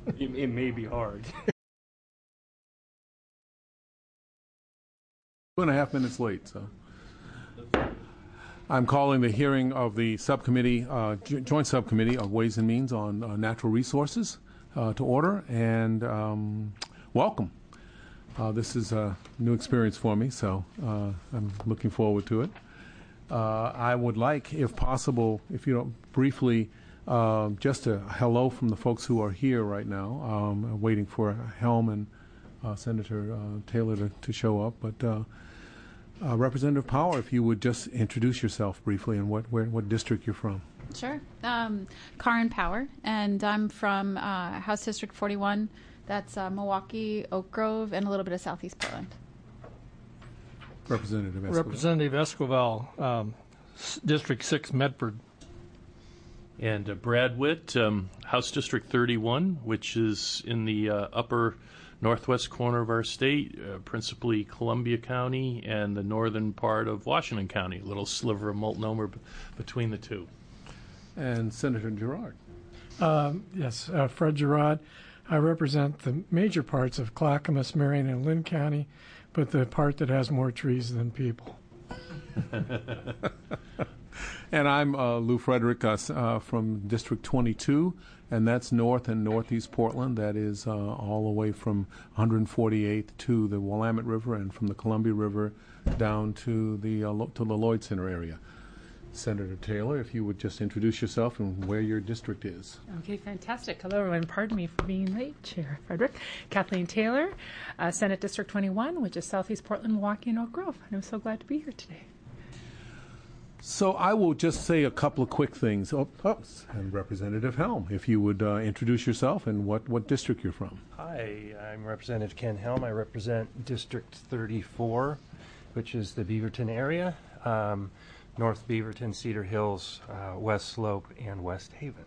It may be hard. 2.5 minutes late, so. I'm calling the hearing of the subcommittee, joint subcommittee of Ways and Means on Natural Resources to order, and welcome. This is a new experience for me, so I'm looking forward to it. I would like, if possible, if you don't, briefly, just a hello from the folks who are here right now, waiting for Helm and Senator Taylor to show up, but Representative Power, if you would just introduce yourself briefly and what district you're from. Sure. Karen Power, and I'm from House District 41. That's Milwaukee, Oak Grove, and a little bit of Southeast Portland. Representative Esquivel. Representative Esquivel, District 6, Medford. And Brad Witt, House District 31, which is in the upper northwest corner of our state, principally Columbia County and the northern part of Washington County, a little sliver of Multnomah between the two. And Senator Girard. Yes, Fred Girard. I represent the major parts of Clackamas, Marion, and Lynn County, but the part that has more trees than people. And I'm Lou Frederick from District 22, and that's north and northeast Portland. That is all the way from 148th to the Willamette River and from the Columbia River down to the Lloyd Center area. Senator Taylor, if you would just introduce yourself and where your district is. Okay, fantastic. Hello, everyone. Pardon me for being late, Chair Frederick. Kathleen Taylor, Senate District 21, which is Southeast Portland, Milwaukee, and Oak Grove. And I'm so glad to be here today. So I will just say a couple of quick things. And Representative Helm, if you would introduce yourself and what district you're from. Hi, I'm Representative Ken Helm. I represent District 34, which is the Beaverton area, North Beaverton, Cedar Hills, West Slope, and West Haven.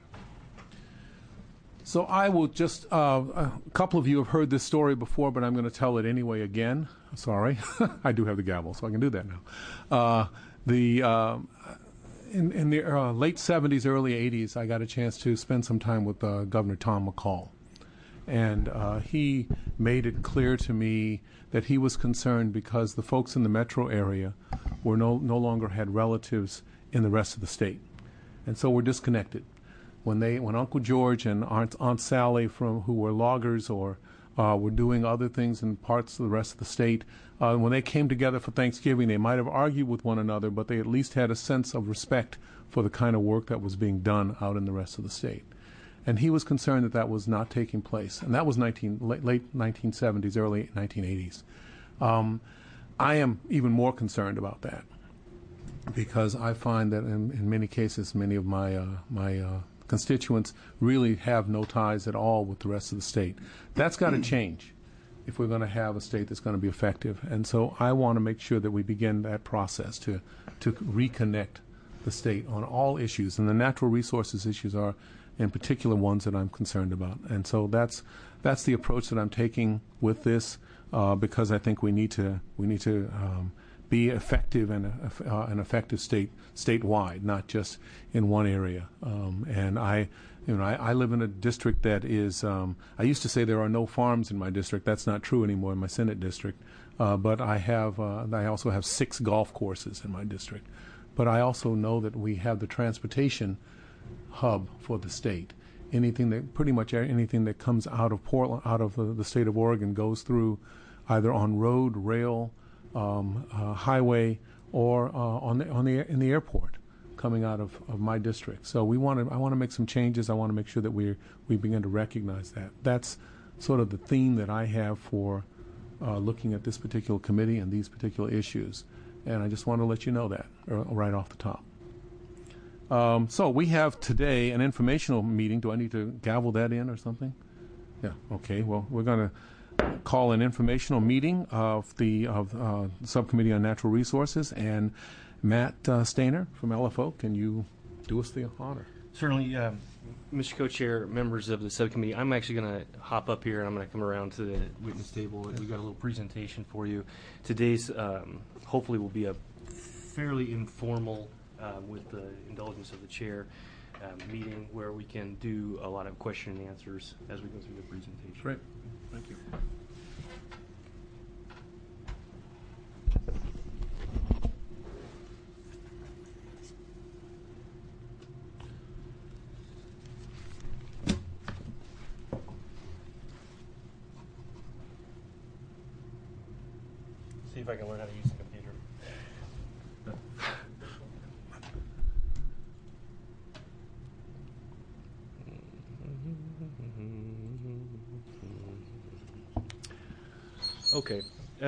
So I will just, a couple of you have heard this story before, but I'm going to tell it anyway again. Sorry. I do have the gavel, so I can do that now. In the late 70s, early 80s, I got a chance to spend some time with Governor Tom McCall. And he made it clear to me that he was concerned because the folks in the metro area were no longer had relatives in the rest of the state. And so we're disconnected. When Uncle George and Aunt Sally, who were loggers or were doing other things in parts of the rest of the state, when they came together for Thanksgiving, they might have argued with one another, but they at least had a sense of respect for the kind of work that was being done out in the rest of the state. And he was concerned that was not taking place. And that was late 1970s, early 1980s. I am even more concerned about that because I find that in many cases, many of my constituents really have no ties at all with the rest of the state. That's got to change if we're going to have a state that's going to be effective. And so I want to make sure that we begin that process to reconnect the state on all issues. And the natural resources issues are in particular ones that I'm concerned about. And so that's the approach that I'm taking with this because I think we need to be effective and an effective state statewide, not just in one area. And I live in a district that is. I used to say there are no farms in my district. That's not true anymore in my Senate district. But I also have 6 golf courses in my district. But I also know that we have the transportation hub for the state. Pretty much anything that comes out of Portland, out of the state of Oregon, goes through either on road, rail, highway, or in the airport coming out of my district. So I want to make some changes. I want to make sure that we begin to recognize that. That's sort of the theme that I have for looking at this particular committee and these particular issues. And I just want to let you know that right off the top. So we have today an informational meeting. Do I need to gavel that in or something? Yeah. Okay. Well, we're going to call an informational meeting of the Subcommittee on Natural Resources. And Matt Stainer from LFO, can you do us the honor? Certainly, Mr. Co-Chair, members of the subcommittee, I'm actually going to hop up here and I'm going to come around to the witness table. We've got a little presentation for you. Today's hopefully will be a fairly informal, with the indulgence of the chair, meeting where we can do a lot of question and answers as we go through the presentation. Great. Thank you. See if I can learn how to use the computer. Okay.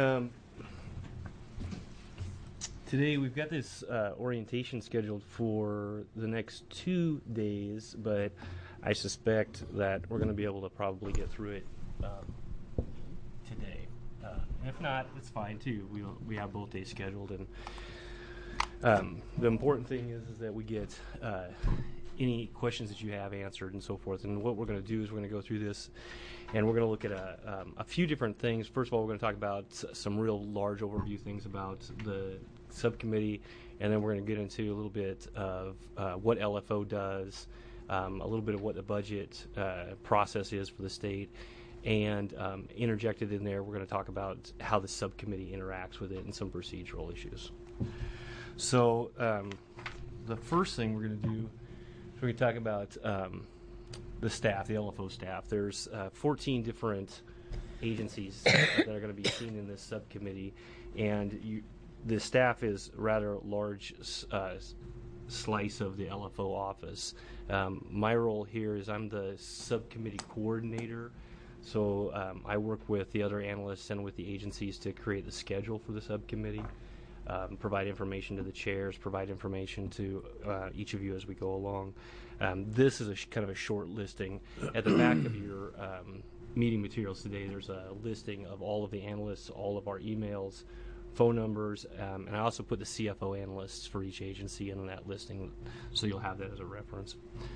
Today we've got this orientation scheduled for the next 2 days, but I suspect that we're going to be able to probably get through it today. If not, it's fine too. We have both days scheduled, and the important thing is that we get any questions that you have answered and so forth. And what we're going to do is we're going to go through this, and we're going to look at a few different things. First of all, we're going to talk about some real large overview things about the subcommittee, and then we're going to get into a little bit of what LFO does, a little bit of what the budget process is for the state, and interjected in there, we're going to talk about how the subcommittee interacts with it and some procedural issues. So the first thing we're going to do is we're going to talk about the staff, the LFO staff. There's 14 different agencies that are going to be seen in this subcommittee, and the staff is a rather large slice of the LFO office. My role here is I'm the subcommittee coordinator. So I work with the other analysts and with the agencies to create the schedule for the subcommittee, provide information to the chairs, provide information to each of you as we go along. This is kind of a short listing. At the back of your meeting materials today, there's a listing of all of the analysts, all of our emails, phone numbers, and I also put the CFO analysts for each agency in that listing, so you'll have that as a reference.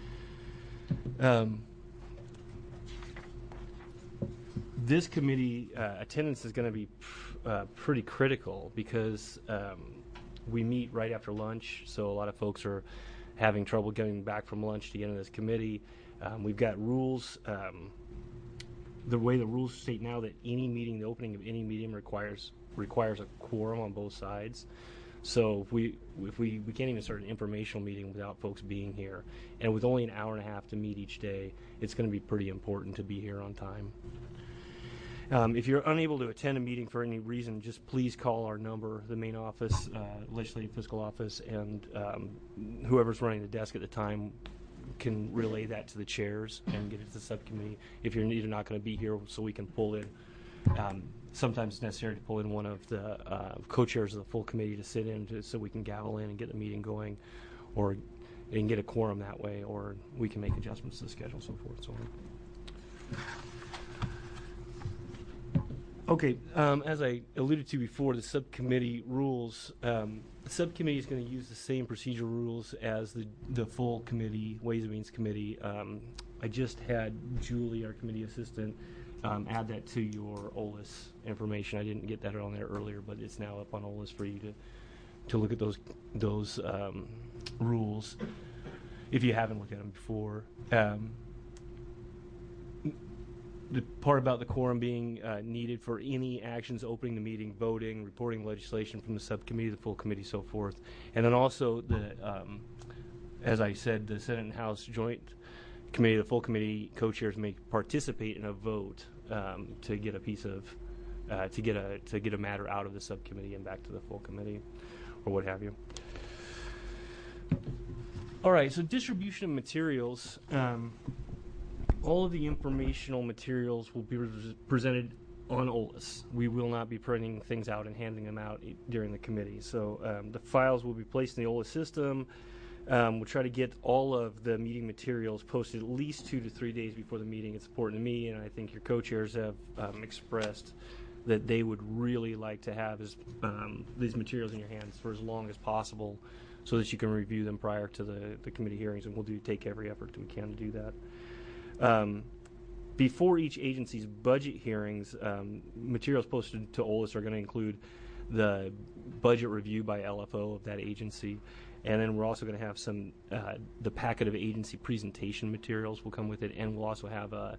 This committee attendance is going to be pretty critical because we meet right after lunch, so a lot of folks are having trouble getting back from lunch to get into this committee. We've got rules. The way the rules state now that any meeting, the opening of any meeting requires a quorum on both sides. So if we can't even start an informational meeting without folks being here, and with only an hour and a half to meet each day, it's going to be pretty important to be here on time. If you're unable to attend a meeting for any reason, just please call our number, the main office, legislative fiscal office, and whoever's running the desk at the time can relay that to the chairs and get it to the subcommittee if you're either not going to be here, so we can pull in. Sometimes it's necessary to pull in one of the co-chairs of the full committee to sit in so we can gavel in and get the meeting going, or and get a quorum that way, or we can make adjustments to the schedule, so forth and so on. Okay, as I alluded to before, the subcommittee rules, the subcommittee is going to use the same procedural rules as the full committee, Ways and Means Committee. I just had Julie, our committee assistant, add that to your OLIS information. I didn't get that on there earlier, but it's now up on OLIS for you to look at those rules if you haven't looked at them before. The part about the quorum being needed for any actions opening the meeting, voting, reporting legislation from the subcommittee, the full committee, so forth. And then also, as I said, the Senate and House Joint Committee, the full committee co-chairs may participate in a vote to get a piece of, to get a matter out of the subcommittee and back to the full committee, or what have you. All right, so distribution of materials. All of the informational materials will be presented on OLIS. We will not be printing things out and handing them out during the committee. So the files will be placed in the OLIS system. We'll try to get all of the meeting materials posted at least 2 to 3 days before the meeting. It's important to me, and I think your co-chairs have expressed that they would really like to have these materials in your hands for as long as possible so that you can review them prior to the committee hearings, and we'll take every effort we can to do that. Before each agency's budget hearings, materials posted to OLIS are going to include the budget review by LFO of that agency, And then we're also going to have some, the packet of agency presentation materials will come with it, and we'll also have a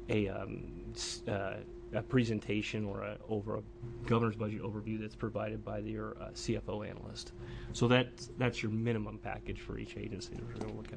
presentation over a governor's budget overview that's provided by your CFO analyst. So that's your minimum package for each agency that we're going to look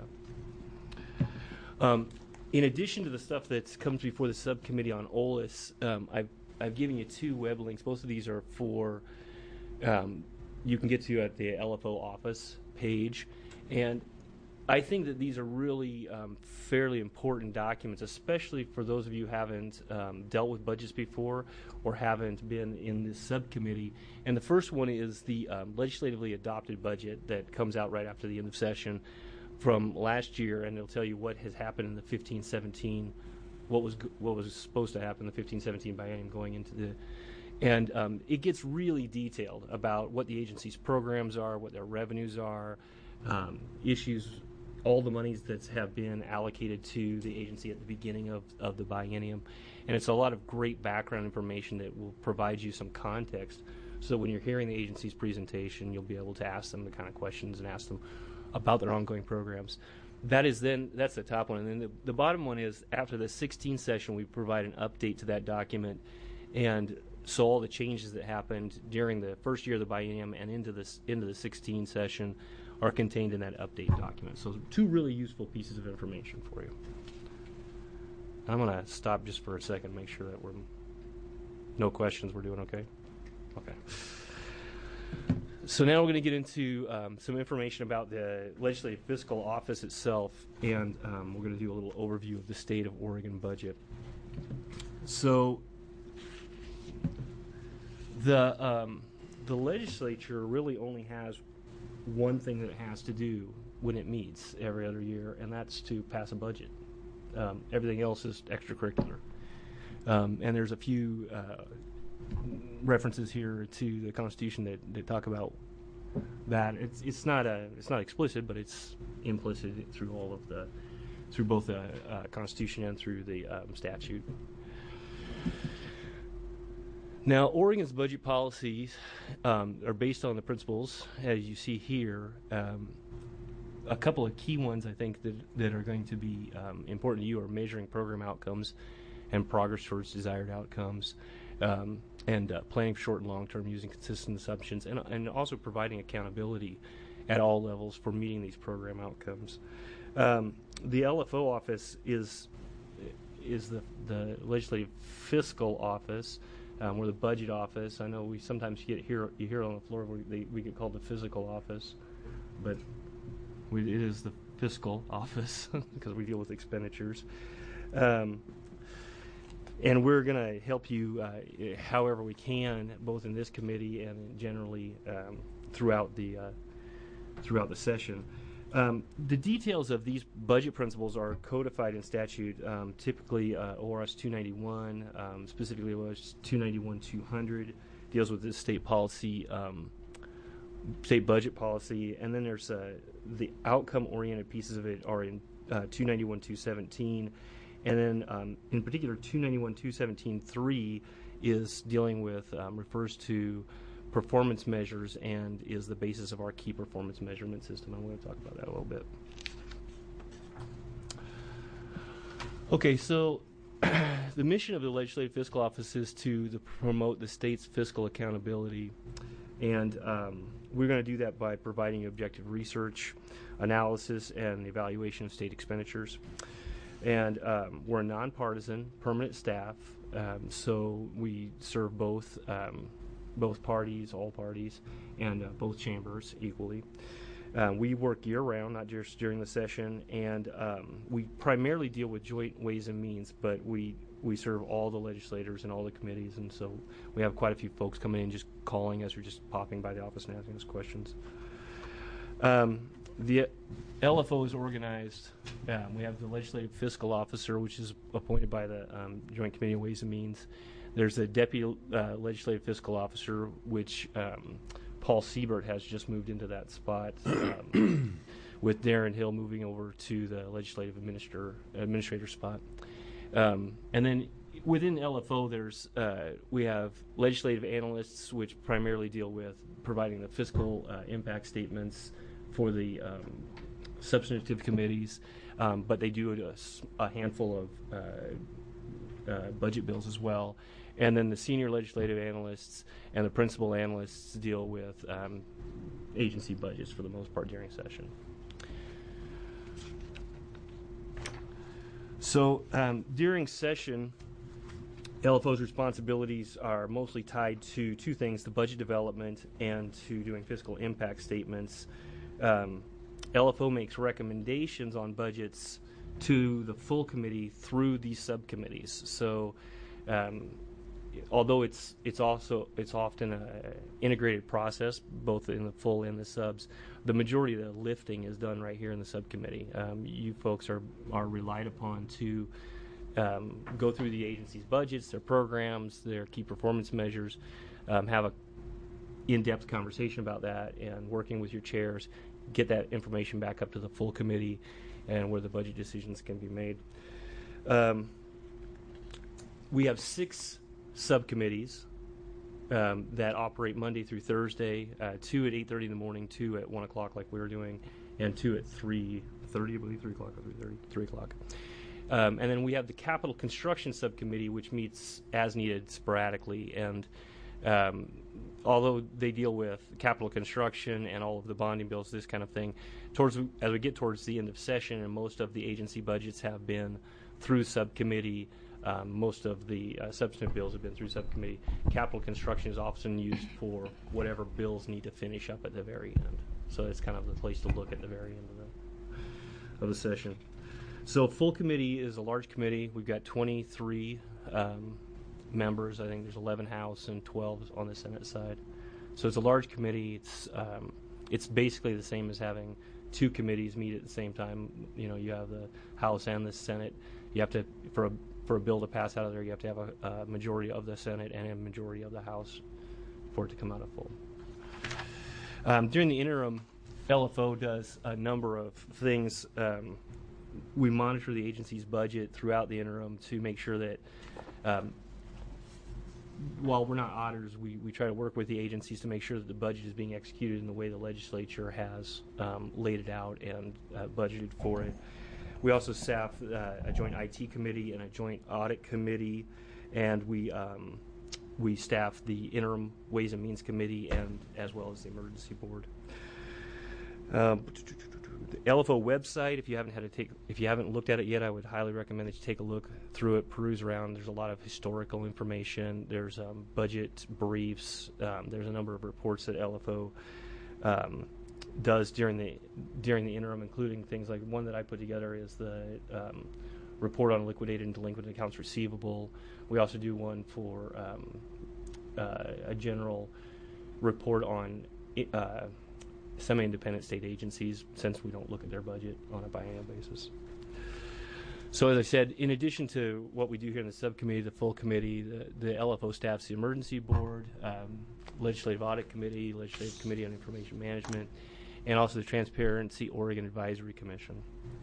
at. In addition to the stuff that comes before the subcommittee on OLAS, I've given you 2 web links. Both of these are for you can get to at the LFO office page, and I think that these are really fairly important documents, especially for those of you who haven't dealt with budgets before or haven't been in this subcommittee. And the first one is the legislatively adopted budget that comes out right after the end of session from last year, and it'll tell you what has happened in the 15-17, what was supposed to happen in the 15-17 biennium going into the. And it gets really detailed about what the agency's programs are, what their revenues are, issues, all the monies that have been allocated to the agency at the beginning of the biennium. And it's a lot of great background information that will provide you some context so when you're hearing the agency's presentation, you'll be able to ask them the kind of questions and ask them about their ongoing programs. That's the top one. And then the bottom one is after the 16 session, we provide an update to that document. And so all the changes that happened during the first year of the biennium and into the 16 session are contained in that update document. So 2 really useful pieces of information for you. I'm going to stop just for a second and make sure that no questions. We're doing okay? Okay. So now we're going to get into some information about the Legislative Fiscal Office itself, and we're going to do a little overview of the state of Oregon budget. So the legislature really only has one thing that it has to do when it meets every other year, and that's to pass a budget. Everything else is extracurricular. And there's a few references here to the Constitution that talk about that. It's not explicit, but it's implicit through both the Constitution and through the statute. Now, Oregon's budget policies are based on the principles, as you see here. A couple of key ones, I think, that are going to be important to you are measuring program outcomes and progress towards desired outcomes, and planning for short and long term using consistent assumptions, and also providing accountability at all levels for meeting these program outcomes. The LFO office is the Legislative Fiscal Office. We're the budget office. I know we sometimes you hear on the floor we get called the physical office, but it is the fiscal office because we deal with expenditures. And we're going to help you however we can, both in this committee and generally throughout the session. The details of these budget principles are codified in statute, typically ORS 291, specifically ORS 291-200, deals with this state policy, state budget policy, and then there's the outcome-oriented pieces of it are in 291-217, and then in particular 291-217-3 is dealing with, refers to performance measures and is the basis of our key performance measurement system. I'm going to talk about that a little bit. Okay, so the mission of the Legislative Fiscal Office is to promote the state's fiscal accountability, and we're going to do that by providing objective research, analysis, and evaluation of state expenditures. And we're a nonpartisan, permanent staff, so we serve both parties, all parties, and both chambers equally. We work year-round, not just during the session, and we primarily deal with joint ways and means, but we serve all the legislators and all the committees, and so we have quite a few folks coming in just calling us or just popping by the office and asking us questions. The LFO is organized. We have the Legislative Fiscal Officer, which is appointed by the Joint Committee on Ways and Means. There's a Deputy Legislative Fiscal Officer, which Paul Siebert has just moved into that spot, with Darren Hill moving over to the Legislative Administrator spot. And then within LFO, we have legislative analysts, which primarily deal with providing the fiscal impact statements for the substantive committees, but they do a handful of budget bills as well. And then the senior legislative analysts and the principal analysts deal with agency budgets for the most part during session. So during session, LFO's responsibilities are mostly tied to two things: the budget development and to doing fiscal impact statements. LFO makes recommendations on budgets to the full committee through these subcommittees. So although it's often an integrated process, both in the full and the subs, the majority of the lifting is done right here in the subcommittee. You folks are relied upon to go through the agency's budgets, their programs, their key performance measures, have a in-depth conversation about that, and working with your chairs, get that information back up to the full committee and where the budget decisions can be made. We have 6 subcommittees that operate Monday through Thursday, 2 at 8:30 in the morning, 2 at 1 o'clock like we were doing, and 2 at 3:30, I believe, 3 o'clock or 3:30, 3 o'clock. And then we have the Capital Construction Subcommittee, which meets as needed sporadically. And although they deal with capital construction and all of the bonding bills, this kind of thing, as we get towards the end of session and most of the agency budgets have been through subcommittee, most of the substantive bills have been through subcommittee. Capital construction is often used for whatever bills need to finish up at the very end. So it's kind of the place to look at the very end of the session. So full committee is a large committee. We've got 23 members. I think there's 11 House and 12 on the Senate side. So it's a large committee. It's basically the same as having 2 committees meet at the same time. You know, you have the House and the Senate. You have to, for a bill to pass out of there, you have to have a majority of the Senate and a majority of the House for it to come out of full. During the interim, LFO does a number of things. We monitor the agency's budget throughout the interim to make sure that while we're not auditors, we try to work with the agencies to make sure that the budget is being executed in the way the legislature has laid it out and budgeted for it. We also staff a joint IT committee and a joint audit committee, and we staff the interim Ways and Means committee and as well as the emergency board. The LFO website, if you haven't looked at it yet, I would highly recommend that you take a look through it, peruse around. There's a lot of historical information. There's budget briefs. There's a number of reports that LFO does during the interim, including things like one that I put together is the report on liquidated and delinquent accounts receivable. We also do one for a general report on semi-independent state agencies, since we don't look at their budget on a biennial basis. So as I said, in addition to what we do here in the subcommittee, the full committee, the LFO staffs the emergency board, legislative audit committee, legislative committee on information management, and also the Transparency Oregon Advisory Commission.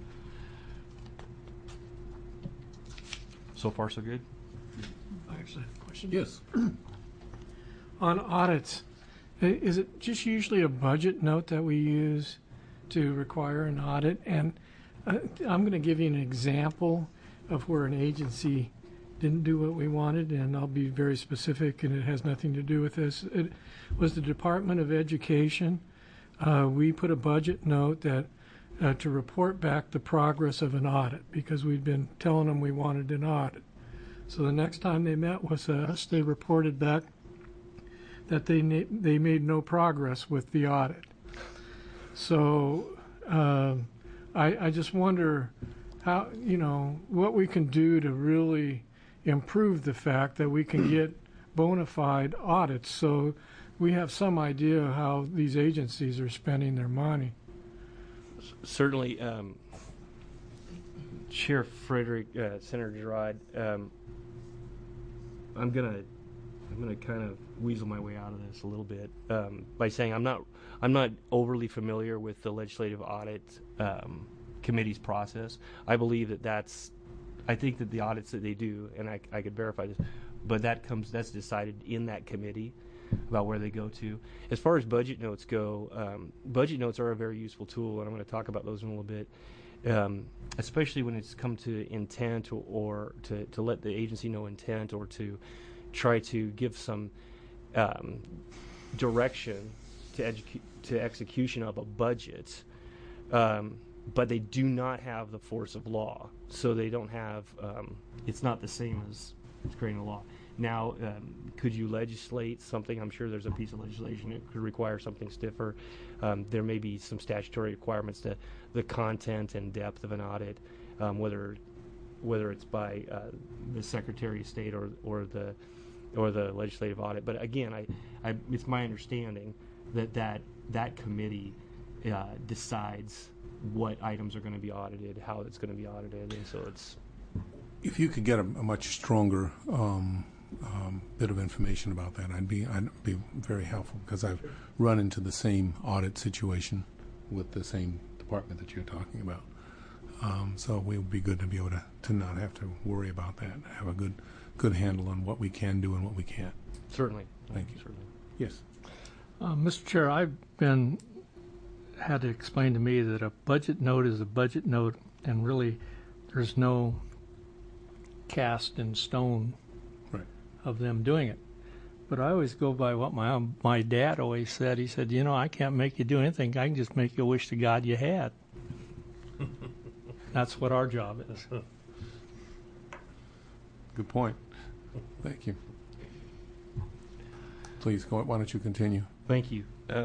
So far, so good? I actually have a question. Yes. On audits, is it just usually a budget note that we use to require an audit? And I'm going to give you an example of where an agency didn't do what we wanted, and I'll be very specific, and it has nothing to do with this. It was the Department of Education. We put a budget note that to report back the progress of an audit, because we'd been telling them we wanted an audit. So the next time they met with us, they reported back that they made no progress with the audit. So I just wonder how, what we can do to really improve the fact that we can get bona fide audits, so we have some idea how these agencies are spending their money. Certainly, Chair Frederick, Senator Girard, I'm gonna kind of weasel my way out of this a little bit by saying I'm not overly familiar with the legislative audit committee's process. I believe I think that the audits that they do, and I could verify this, but that's decided in that committee. about where they go to. As far as budget notes go, budget notes are a very useful tool, and I'm going to talk about those in a little bit. Especially when it's come to intent or to let the agency know intent or to try to give some direction to execution of a budget, but they do not have the force of law. So they don't have, it's not the same as creating a law. Now, could you legislate something? I'm sure there's a piece of legislation that could require something stiffer. There may be some statutory requirements to the content and depth of an audit, whether it's by the Secretary of State or the legislative audit. But again, it's my understanding that committee decides what items are going to be audited, how it's going to be audited, and so it's. If you could get a much stronger bit of information about that, I'd be very helpful, because I've run into the same audit situation with the same department that you're talking about. So it would be good to be able to not have to worry about that, have a good handle on what we can do and what we can't. Certainly. Thank you. Certainly. Yes. Mr. Chair, I've had it explained to me that a budget note is a budget note, and really there's no cast in stone Right. of them doing it. But I always go by what my dad always said. He said, I can't make you do anything. I can just make you wish to God you had. That's what our job is. Good point. Thank you. Please, why don't you continue? Thank you. I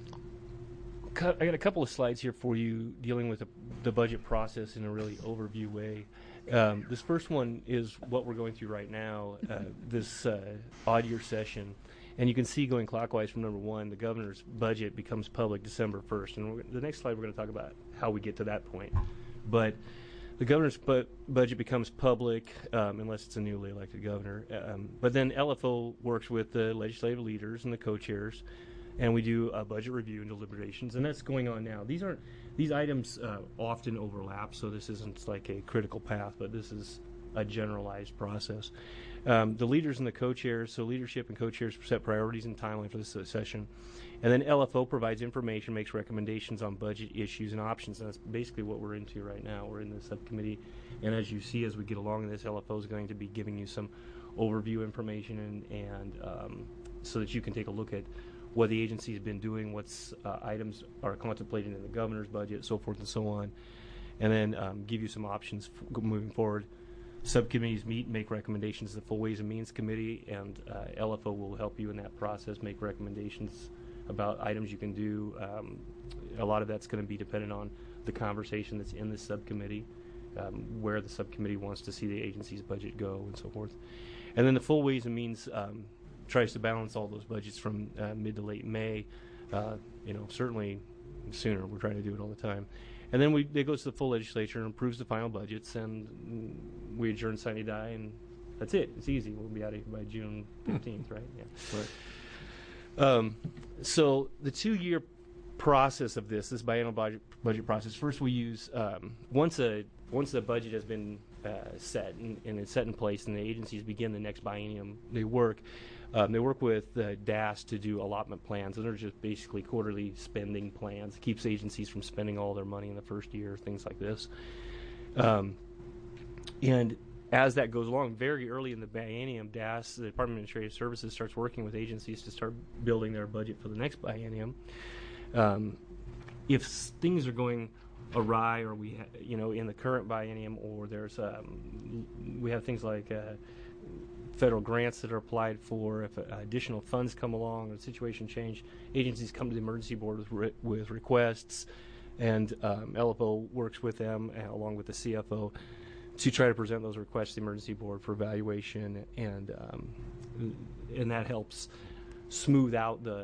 got a couple of slides here for you dealing with the budget process in a really overview way. This first one is what we're going through right now, this odd year session. And you can see, going clockwise from number 1, the governor's budget becomes public December 1st. And the next slide, we're going to talk about how we get to that point. But the governor's budget becomes public unless it's a newly elected governor. But then LFO works with the legislative leaders and the co-chairs, and we do a budget review and deliberations, and that's going on now. These items often overlap, so this isn't like a critical path, but this is a generalized process. The leaders and the co-chairs, so leadership and co-chairs set priorities and timeline for this session, and then LFO provides information, makes recommendations on budget issues and options, and that's basically what we're into right now. We're in the subcommittee, and as you see as we get along in this, LFO is going to be giving you some overview information and so that you can take a look at what the agency's been doing, what's items are contemplated in the governor's budget, so forth and so on, and then give you some options moving forward. Subcommittees meet and make recommendations to the Full Ways and Means Committee, and LFO will help you in that process, make recommendations about items you can do. A lot of that's going to be dependent on the conversation that's in the subcommittee, where the subcommittee wants to see the agency's budget go, and so forth. And then the Full Ways and Means tries to balance all those budgets from mid to late May. Certainly sooner. We're trying to do it all the time. And then it goes to the full legislature and approves the final budgets, and we adjourn sine die, and that's it. It's easy. We'll be out of here by June 15th, right? Yeah. So the 2-year process of this biennial budget process, first we use, once the budget has been set and it's set in place and the agencies begin the next biennium, they work with DAS to do allotment plans, and they're just basically quarterly spending plans. It keeps agencies from spending all their money in the first year, things like this. And as that goes along, very early in the biennium, DAS, the Department of Administrative Services, starts working with agencies to start building their budget for the next biennium. If things are going awry, or in the current biennium, or there's we have things like federal grants that are applied for, if additional funds come along or the situation change, agencies come to the emergency board with requests, and LFO works with them along with the CFO to try to present those requests to the emergency board for evaluation, and that helps smooth out the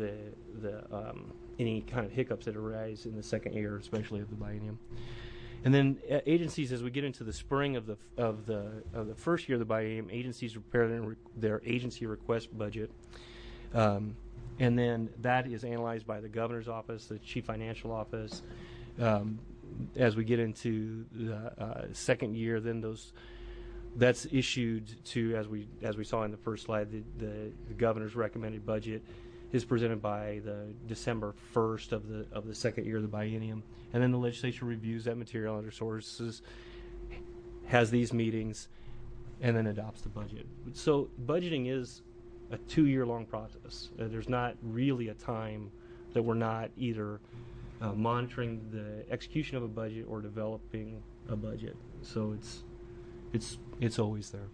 any kind of hiccups that arise in the second year, especially of the biennium. And then agencies, as we get into the spring of the first year of the biennium, agencies prepare their agency request budget, and then that is analyzed by the governor's office, the chief financial office. As we get into the second year, then That's issued to, as we saw in the first slide, the governor's recommended budget is presented by the December 1st of the second year of the biennium, and then the legislature reviews that material under sources, has these meetings, and then adopts the budget. So budgeting is a 2-year-long process. There's not really a time that we're not either monitoring the execution of a budget or developing a budget. So it's always there.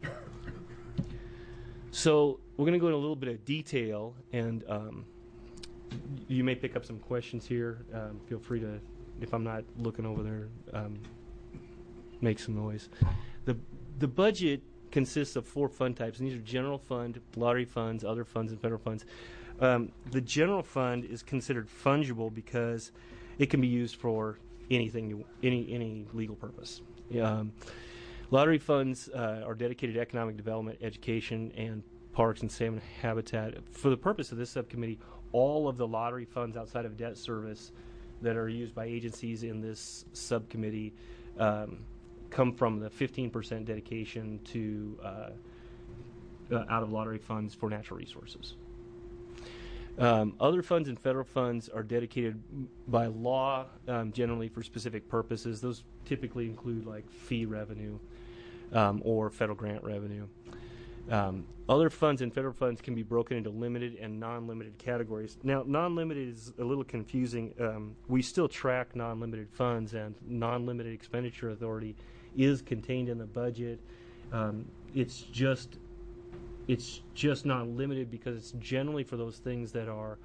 So we're going to go into a little bit of detail, and you may pick up some questions here. Feel free to, if I'm not looking over there, make some noise. The budget consists of 4 fund types, and these are general fund, lottery funds, other funds, and federal funds. The general fund is considered fungible because it can be used for anything, any legal purpose. Lottery funds are dedicated to economic development, education, and parks and salmon habitat. For the purpose of this subcommittee, all of the lottery funds outside of debt service that are used by agencies in this subcommittee come from the 15% dedication to out of lottery funds for natural resources. Other funds and federal funds are dedicated by law, generally for specific purposes. Those typically include like fee revenue or federal grant revenue. Other funds and federal funds can be broken into limited and non-limited categories. Now, non-limited is a little confusing. We still track non-limited funds, and non-limited expenditure authority is contained in the budget. It's just not limited because it's generally for those things that are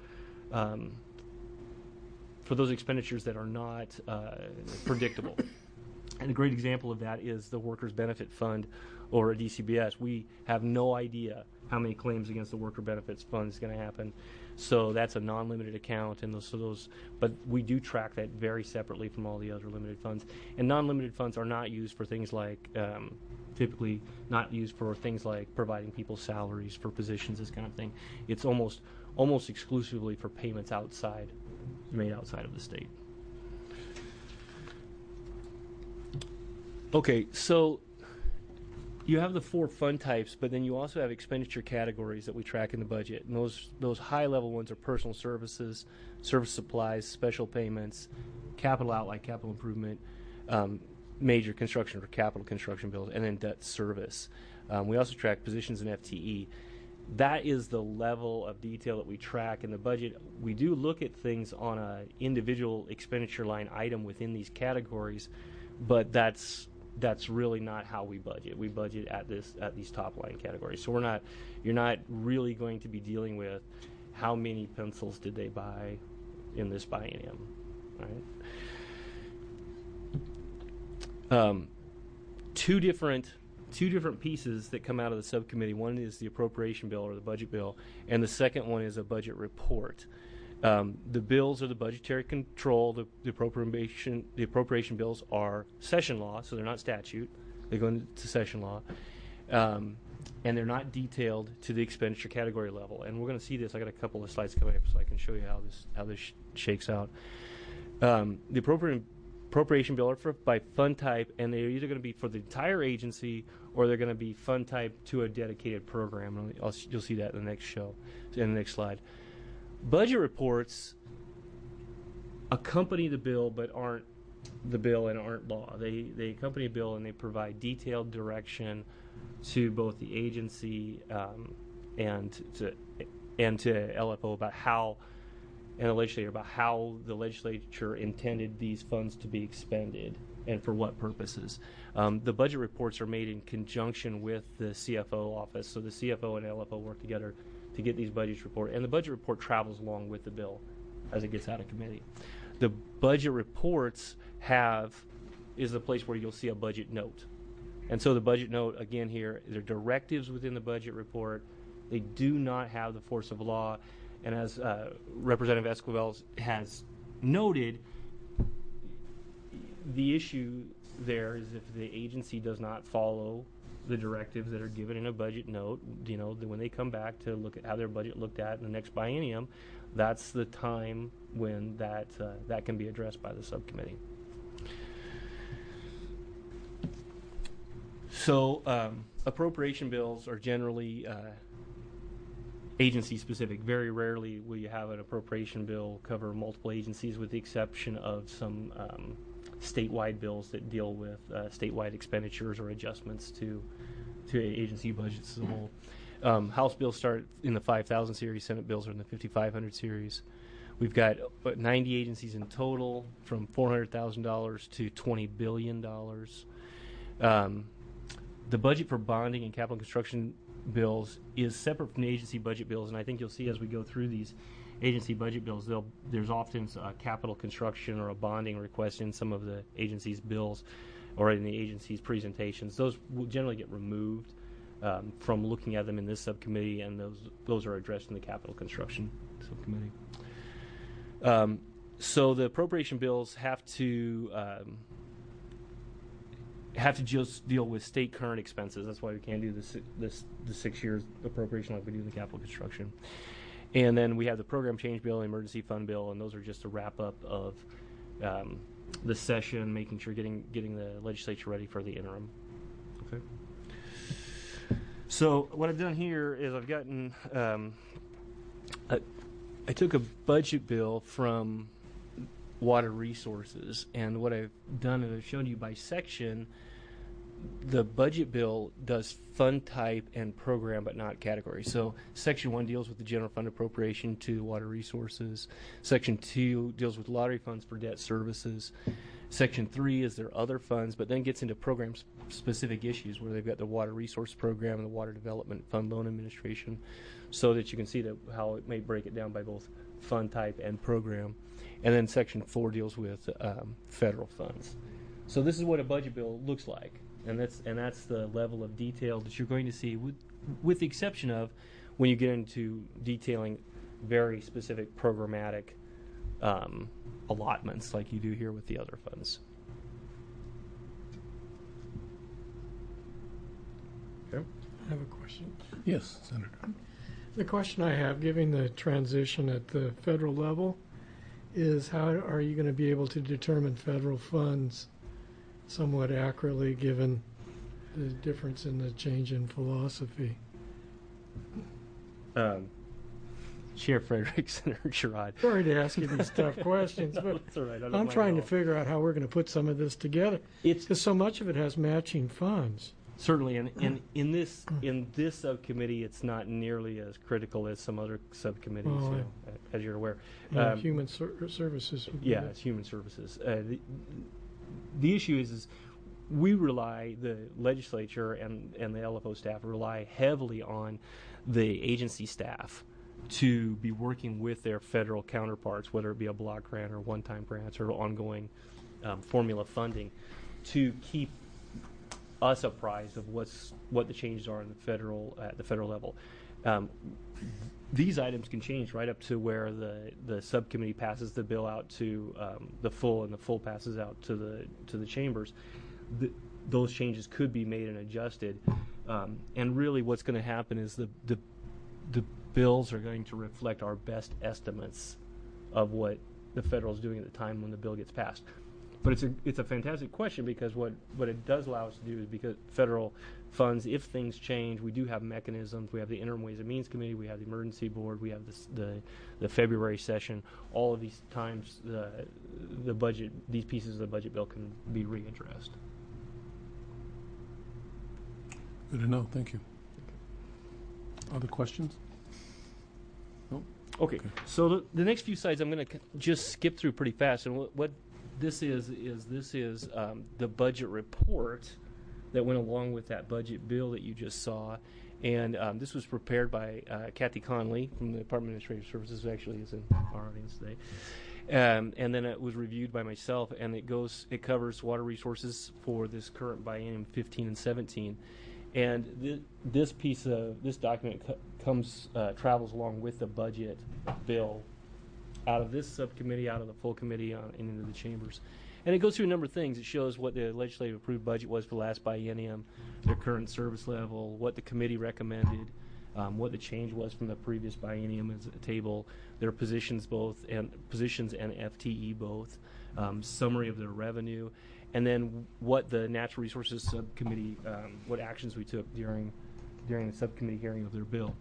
for those expenditures that are not predictable. And a great example of that is the Workers' Benefit Fund, or a DCBS. We have no idea how many claims against the Worker Benefits Fund is going to happen. So that's a non-limited account, and but we do track that very separately from all the other limited funds. And non-limited funds are not used for things like, typically not used for things like providing people salaries for positions, this kind of thing. It's almost exclusively for payments made outside of the state. Okay, so you have the 4 fund types, but then you also have expenditure categories that we track in the budget. And those high-level ones are personal services, service supplies, special payments, capital outlay, capital improvement, major construction or capital construction bills, and then debt service. We also track positions in FTE. That is the level of detail that we track in the budget. We do look at things on an individual expenditure line item within these categories, but that's really not how we budget. We budget at these top line categories. So you're not really going to be dealing with how many pencils did they buy in this biennium, right? Two different pieces that come out of the subcommittee. One is the appropriation bill or the budget bill, and the second one is a budget report. The bills are the budgetary control. The appropriation bills are session law, so they're not statute. They go into session law, and they're not detailed to the expenditure category level. And we're going to see this. I got a couple of slides coming up so I can show you how this shakes out. The appropriation bill are by fund type, and they're either going to be for the entire agency or they're going to be fund type to a dedicated program. You'll see that in the next slide. Budget reports accompany the bill but aren't the bill and aren't law. They accompany a bill and they provide detailed direction to both the agency and to LFO about how, and the legislature about how the legislature intended these funds to be expended and for what purposes. The budget reports are made in conjunction with the CFO office, so the CFO and LFO work together to get these budgets reported, and the budget report travels along with the bill as it gets out of committee. The budget reports is the place where you'll see a budget note. And so the budget note, again here, they're directives within the budget report. They do not have the force of law. And as Representative Esquivel has noted, the issue there is if the agency does not follow the directives that are given in a budget note, when they come back to look at how their budget looked at in the next biennium, that's the time when that can be addressed by the subcommittee. So appropriation bills are generally agency specific. Very rarely will you have an appropriation bill cover multiple agencies, with the exception of some statewide bills that deal with statewide expenditures or adjustments to agency budgets as a whole. House bills start in the 5,000 series. Senate bills are in the 5,500 series. We've got 90 agencies in total, from $400,000 to $20 billion. The budget for bonding and capital construction bills is separate from the agency budget bills, and I think you'll see as we go through these agency budget bills, there's often a capital construction or a bonding request in some of the agency's bills or in the agency's presentations. Those will generally get removed from looking at them in this subcommittee, and those are addressed in the capital construction subcommittee. So the appropriation bills have to just deal with state current expenses. That's why we can't do the 6 years appropriation like we do in the capital construction. And then we have the program change bill, emergency fund bill, and those are just a wrap up of the session, making sure getting the legislature ready for the interim. Okay. So what I've done here is I've gotten I took a budget bill from Water Resources, and what I've done is I've shown you by section. The budget bill does fund type and program, but not category. So Section 1 deals with the general fund appropriation to Water Resources. Section 2 deals with lottery funds for debt services. Section 3 is their other funds, but then gets into program-specific issues where they've got the Water Resource Program and the Water Development Fund Loan Administration, so that you can see how it may break it down by both fund type and program. And then Section 4 deals with federal funds. So this is what a budget bill looks like. And that's the level of detail that you're going to see, with the exception of when you get into detailing very specific programmatic allotments like you do here with the other funds. Okay. I have a question. Yes, Senator. The question I have, given the transition at the federal level, is how are you going to be able to determine federal funds somewhat accurately, given the difference in the change in philosophy? Chair Frederick, Senator Sherrod. Sorry to ask you these tough questions, but It's all right. I'm trying to figure out how we're going to put some of this together, because so much of it has matching funds. Certainly, and in this subcommittee, it's not nearly as critical as some other subcommittees, as you're aware. Human services. Yeah, it's human services. The issue is we rely, the legislature and the LFO staff rely heavily on the agency staff to be working with their federal counterparts, whether it be a block grant or one-time grants or ongoing formula funding, to keep us apprised of what the changes are at the federal level. These items can change right up to where the subcommittee passes the bill out to the full, and the full passes out to the chambers. Those changes could be made and adjusted, and really what's going to happen is the bills are going to reflect our best estimates of what the federal is doing at the time when the bill gets passed. But it's a fantastic question, because what it does allow us to do is, because federal funds, if things change, we do have mechanisms. We have the Interim Ways and Means Committee, we have the Emergency Board, we have the February session. All of these times, the budget, these pieces of the budget bill can be readdressed. Good to know. Thank you. Other questions? No? Okay. So the next few slides I'm going to just skip through pretty fast, and what this is the budget report that went along with that budget bill that you just saw, and this was prepared by Kathy Conley from the Department of Administrative Services, who actually is in our audience today, and then it was reviewed by myself, and it covers water resources for this current biennium 15 and 17, and this document travels along with the budget bill out of this subcommittee, out of the full committee, and into the chambers. And it goes through a number of things. It shows what the legislative approved budget was for the last biennium, their current service level, what the committee recommended, what the change was from the previous biennium as a table, their positions and FTE both, summary of their revenue, and then what the Natural Resources Subcommittee, what actions we took during the subcommittee hearing of their bill.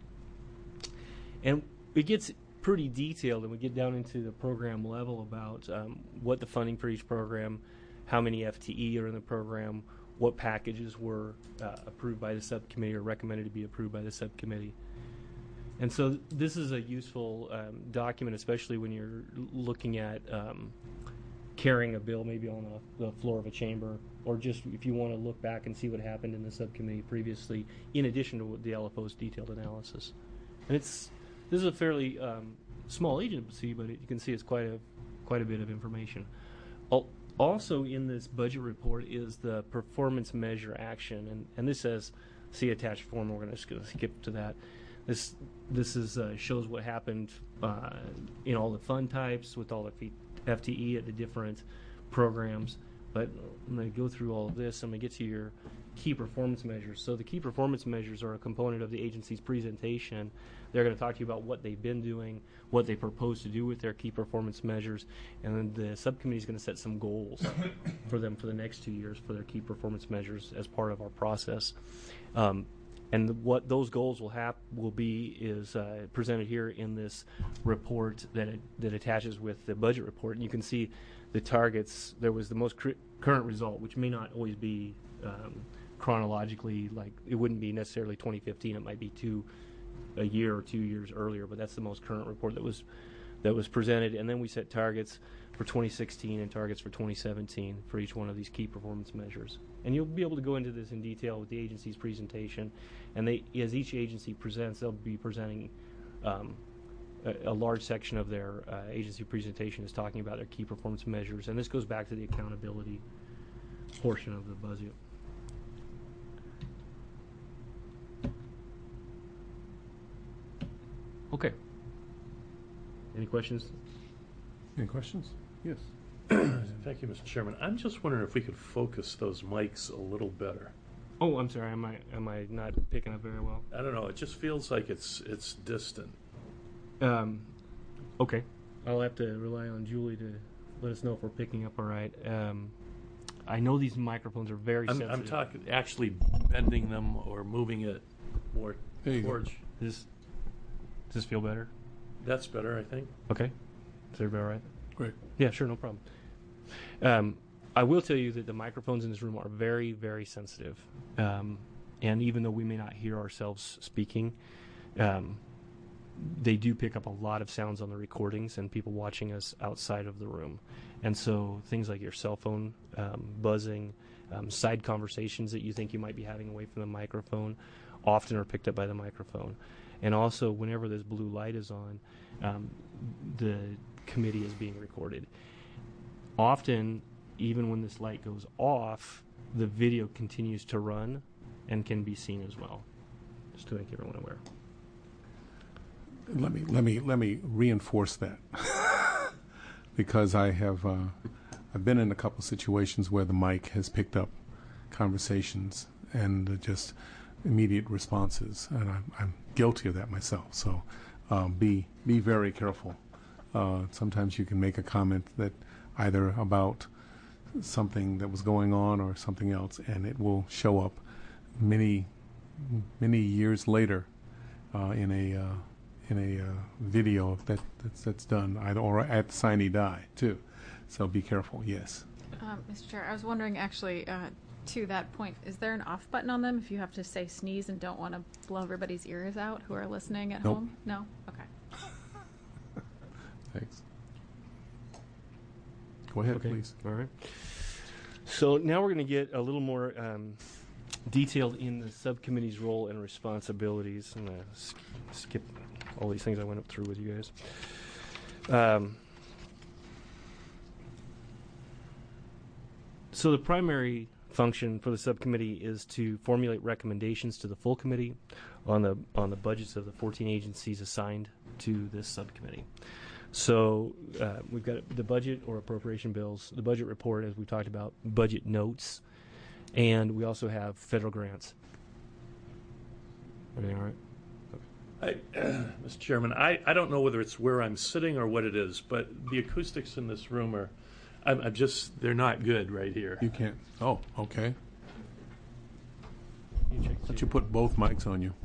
And it gets pretty detailed, and we get down into the program level about what the funding for each program, how many FTE are in the program, what packages were approved by the subcommittee or recommended to be approved by the subcommittee. And so this is a useful document, especially when you're looking at carrying a bill maybe on the floor of a chamber, or just if you want to look back and see what happened in the subcommittee previously, in addition to the LFO's detailed analysis. And this is a fairly small agency, but you can see it's quite a bit of information. Also in this budget report is the performance measure action, and this says, see attached form. We're going to skip to that. This is shows what happened in all the fund types with all the FTE at the different programs. But I'm going to go through all of this. I'm going to get to your key performance measures. So the key performance measures are a component of the agency's presentation. They're going to talk to you about what they've been doing, what they propose to do with their key performance measures, and then the subcommittee is going to set some goals for them for the next 2 years for their key performance measures as part of our process. And what those goals will be is presented here in this report that attaches with the budget report. And you can see the targets. There was the most current result, which may not always be chronologically, like it wouldn't be necessarily 2015. It might be a year or 2 years earlier, but that's the most current report that was presented. And then we set targets for 2016 and targets for 2017 for each one of these key performance measures. And you'll be able to go into this in detail with the agency's presentation. And as each agency presents, they'll be presenting a large section of their agency presentation is talking about their key performance measures. And this goes back to the accountability portion of the budget. Okay. Any questions? Any questions? Yes. Thank you, Mr. Chairman. I'm just wondering if we could focus those mics a little better. Oh, I'm sorry. Am I not picking up very well? I don't know. It just feels like it's distant. Okay. I'll have to rely on Julie to let us know if we're picking up all right. I know these microphones are very sensitive. I'm talking actually bending them or moving it more towards. Does this feel better? That's better, I think. Okay. Is everybody all right? Great. Yeah, sure, no problem. I will tell you that the microphones in this room are very, very sensitive. And even though we may not hear ourselves speaking, they do pick up a lot of sounds on the recordings and people watching us outside of the room. And so things like your cell phone buzzing, side conversations that you think you might be having away from the microphone often are picked up by the microphone. And also, whenever this blue light is on, the committee is being recorded. Often, even when this light goes off, the video continues to run and can be seen as well, just to make everyone aware. Let me reinforce that because I've been in a couple situations where the mic has picked up conversations and just immediate responses, and I'm guilty of that myself. So be very careful. Sometimes you can make a comment that either about something that was going on or something else, and it will show up many years later in a video that's done either or at the sine die too. So be careful. Yes. Mr. Chair, I was wondering actually. To that point, is there an off button on them if you have to say sneeze and don't want to blow everybody's ears out who are listening at Nope. home? No? Okay. Thanks. Go ahead, please. All right. So now we're going to get a little more detailed in the subcommittee's role and responsibilities. I'm going to skip all these things I went up through with you guys. So the primary function for the subcommittee is to formulate recommendations to the full committee on the budgets of the 14 agencies assigned to this subcommittee. So we've got the budget or appropriation bills, the budget report, as we talked about, budget notes, and we also have federal grants. Everything all right? Okay. Mr. Chairman, I don't know whether it's where I'm sitting or what it is, but the acoustics in this room are, I'm just, they're not good right here. You can't. Oh, okay. But you put both mics on you.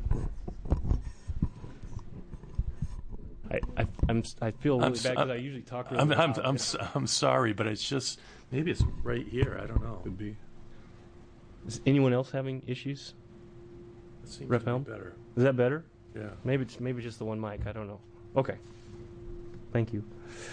I feel really bad because I usually talk really loud. I'm sorry, but it's just, maybe it's right here. I don't know. Could be. Is anyone else having issues? It seems Rep. to Helm? be better. Is that better? Yeah. Maybe it's just the one mic. I don't know. Okay. Thank you.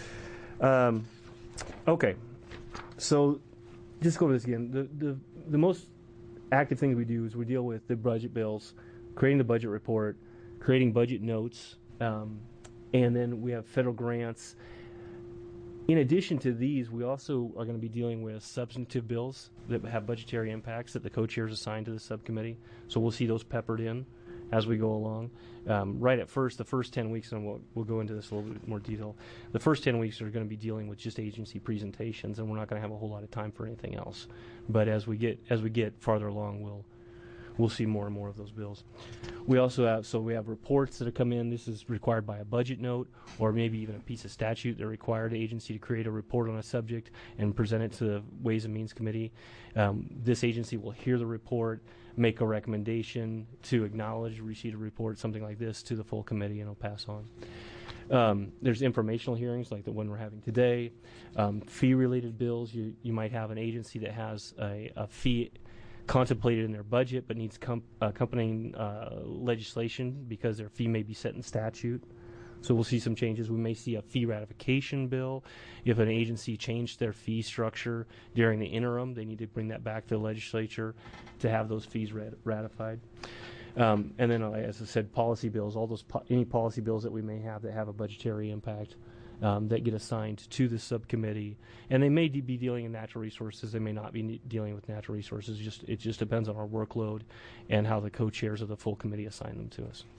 Okay. So just go over this again. The most active thing we do is we deal with the budget bills, creating the budget report, creating budget notes, and then we have federal grants. In addition to these, we also are going to be dealing with substantive bills that have budgetary impacts that the co-chairs assign to the subcommittee. So we'll see those peppered in as we go along. Right at first, the first 10 weeks, and we'll go into this a little bit more detail, the first 10 weeks are going to be dealing with just agency presentations, and we're not going to have a whole lot of time for anything else. But as we get farther along, we'll see more and more of those bills. We also have reports that have come in. This is required by a budget note or maybe even a piece of statute that required the agency to create a report on a subject and present it to the Ways and Means Committee. This agency will hear the report, make a recommendation to acknowledge receipt of report, something like this, to the full committee, and it'll pass on. There's informational hearings like the one we're having today. Fee-related bills, you might have an agency that has a fee contemplated in their budget but needs accompanying legislation because their fee may be set in statute. So we'll see some changes. We may see a fee ratification bill. If an agency changed their fee structure during the interim, they need to bring that back to the legislature to have those fees ratified. And then, as I said, policy bills, all those any policy bills that we may have that have a budgetary impact that get assigned to the subcommittee. And they may be dealing in natural resources. They may not be dealing with natural resources. It just depends on our workload and how the co-chairs of the full committee assign them to us.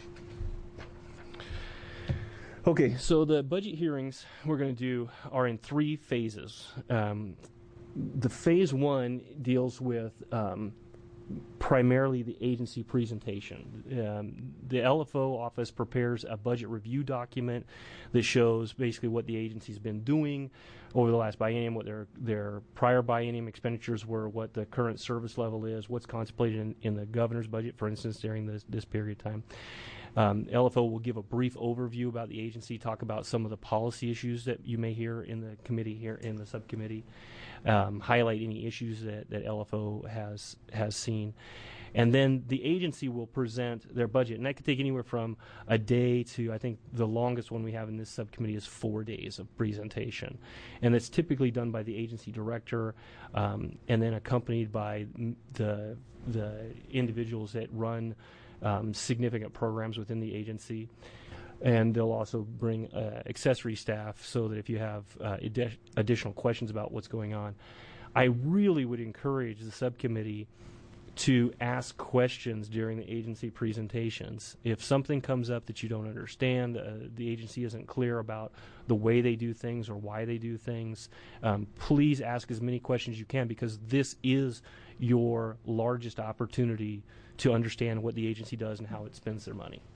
Okay, so the budget hearings we're going to do are in 3 phases. The phase 1 deals with primarily the agency presentation. The LFO office prepares a budget review document that shows basically what the agency's been doing over the last biennium, what their prior biennium expenditures were, what the current service level is, what's contemplated in the governor's budget, for instance, during this period of time. LFO will give a brief overview about the agency, talk about some of the policy issues that you may hear in the committee here in the subcommittee, highlight any issues that LFO has seen. And then the agency will present their budget. And that could take anywhere from a day to, I think, the longest one we have in this subcommittee is 4 days of presentation. And that's typically done by the agency director and then accompanied by the individuals that run significant programs within the agency. And they'll also bring accessory staff so that if you have additional questions about what's going on. I really would encourage the subcommittee to ask questions during the agency presentations. If something comes up that you don't understand, the agency isn't clear about the way they do things or why they do things, please ask as many questions as you can, because this is your largest opportunity to understand what the agency does and how it spends their money.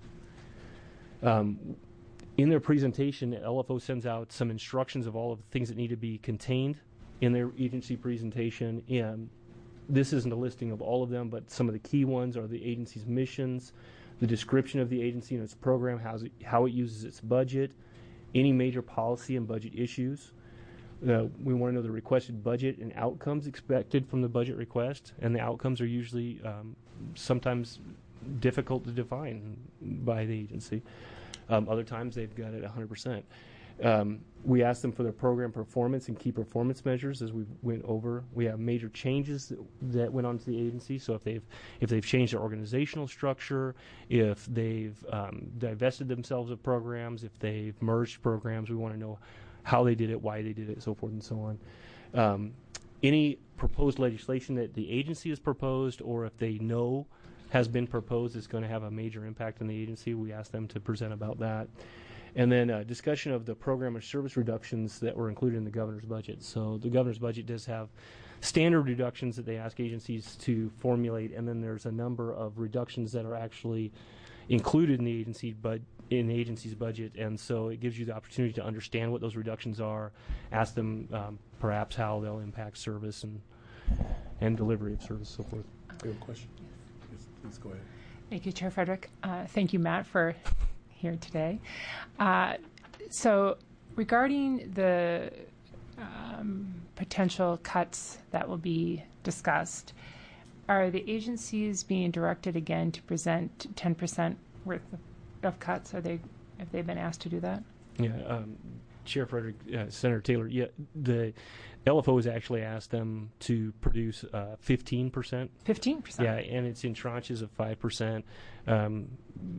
In their presentation, LFO sends out some instructions of all of the things that need to be contained in their agency presentation. And this isn't a listing of all of them, but some of the key ones are the agency's missions, the description of the agency and its program, how it uses its budget, any major policy and budget issues. We want to know the requested budget and outcomes expected from the budget request, and the outcomes are usually sometimes difficult to define by the agency. Other times they've got it 100%. We asked them for their program performance and key performance measures as we went over. We have major changes that went on to the agency. So if they've changed their organizational structure, if they've divested themselves of programs, if they've merged programs, we want to know how they did it, why they did it, so forth and so on. Any proposed legislation that the agency has proposed, or if they know has been proposed, is going to have a major impact on the agency. We asked them to present about that. And then a discussion of the program or service reductions that were included in the governor's budget. So the governor's budget does have standard reductions that they ask agencies to formulate, and then there's a number of reductions that are actually included in the agency's budget, and so it gives you the opportunity to understand what those reductions are, ask them perhaps how they'll impact service and delivery of service, so forth. You have a question? Yes, please go ahead. Thank you, Chair Frederick. Thank you, Matt, for here today. So regarding the potential cuts that will be discussed, are the agencies being directed again to present 10% worth of cuts? Have they been asked to do that? Yeah, Chair Frederick, Senator Taylor, yeah, the LFO has actually asked them to produce 15%. 15%? Yeah, and it's in tranches of 5%. And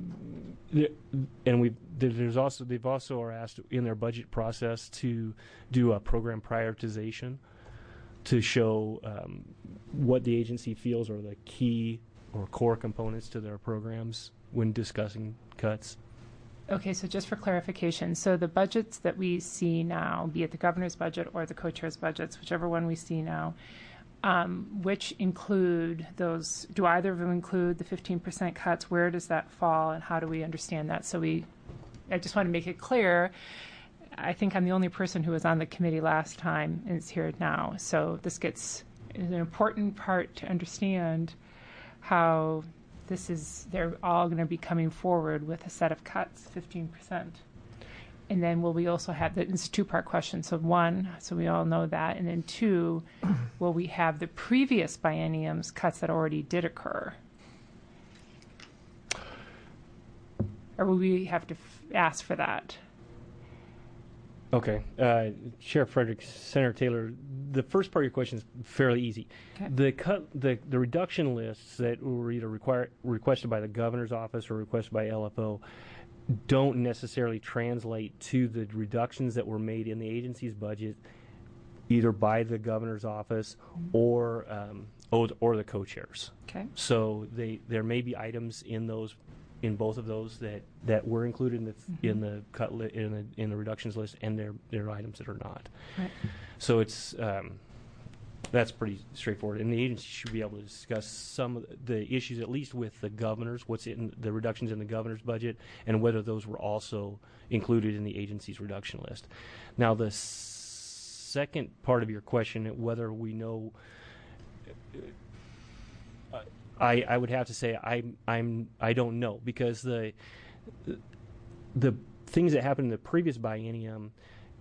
they've also are asked in their budget process to do a program prioritization to show what the agency feels are the key or core components to their programs when discussing cuts. Okay, so just for clarification, so the budgets that we see now, be it the governor's budget or the co-chair's budgets, whichever one we see now, which include those, do either of them include the 15% cuts? Where does that fall, and how do we understand that? So I just want to make it clear. I think I'm the only person who was on the committee last time and is here now. So this is an important part to understand how they're all going to be coming forward with a set of cuts, 15%. And then will we also have, it's a two-part question. So one, so we all know that. And then two, will we have the previous biennium's cuts that already did occur? Or will we have to ask for that? Okay. Sheriff Frederick, Senator Taylor, the first part of your question is fairly easy. Okay. The reduction lists that were either requested by the governor's office or requested by LFO don't necessarily translate to the reductions that were made in the agency's budget either by the governor's office or the co-chairs. Okay. So there may be items in both of those that were included in the cut in the reductions list, and there are items that are not. Right. So it's that's pretty straightforward, and the agency should be able to discuss some of the issues, at least with the governors, what's in the reductions in the governor's budget, and whether those were also included in the agency's reduction list. Now, the second part of your question, whether we know. I would have to say I don't know, because the things that happened in the previous biennium,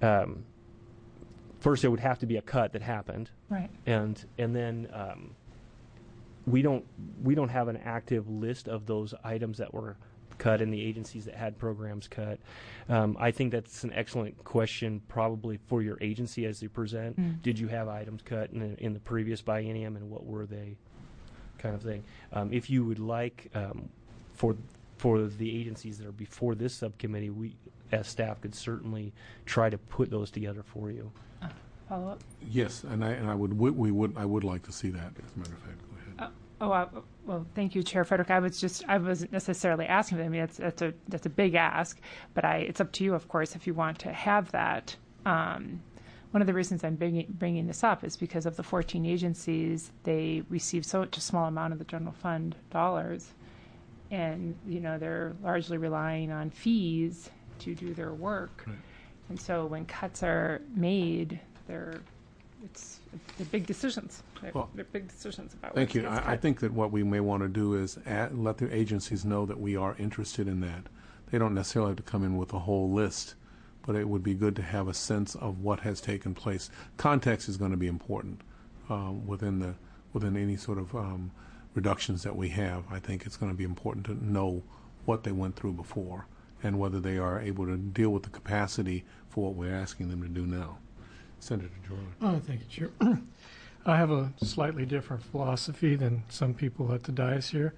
first there would have to be a cut that happened, right, and then we don't have an active list of those items that were cut in the agencies that had programs cut. I think that's an excellent question, probably for your agency as they present. Did you have items cut in the previous biennium, and what were they? Kind of thing. If you would like, for the agencies that are before this subcommittee, we as staff could certainly try to put those together for you. Follow up. Yes, and I would like to see that. As a matter of fact, go ahead. Well, thank you, Chair Frederick. I wasn't necessarily asking. I mean, that's a big ask, but it's up to you, of course, if you want to have that. One of the reasons I'm bringing this up is because of the 14 agencies, they receive such a small amount of the general fund dollars, and they're largely relying on fees to do their work. Right. And so when cuts are made, they're big decisions. They're big decisions about. Thank you. I think that what we may want to do is let the agencies know that we are interested in that. They don't necessarily have to come in with a whole list, but it would be good to have a sense of what has taken place. Context is going to be important within any sort of reductions that we have. I think it's going to be important to know what they went through before and whether they are able to deal with the capacity for what we're asking them to do now. Senator Jordan. Thank you, Chair. I have a slightly different philosophy than some people at the dais here.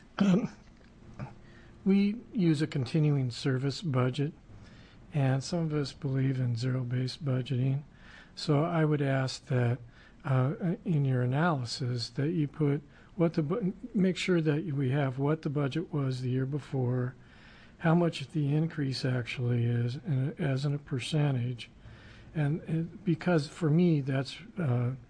We use a continuing service budget, and some of us believe in zero-based budgeting. So I would ask that in your analysis that you put make sure that we have what the budget was the year before, how much the increase actually is as in a percentage, and because for me that's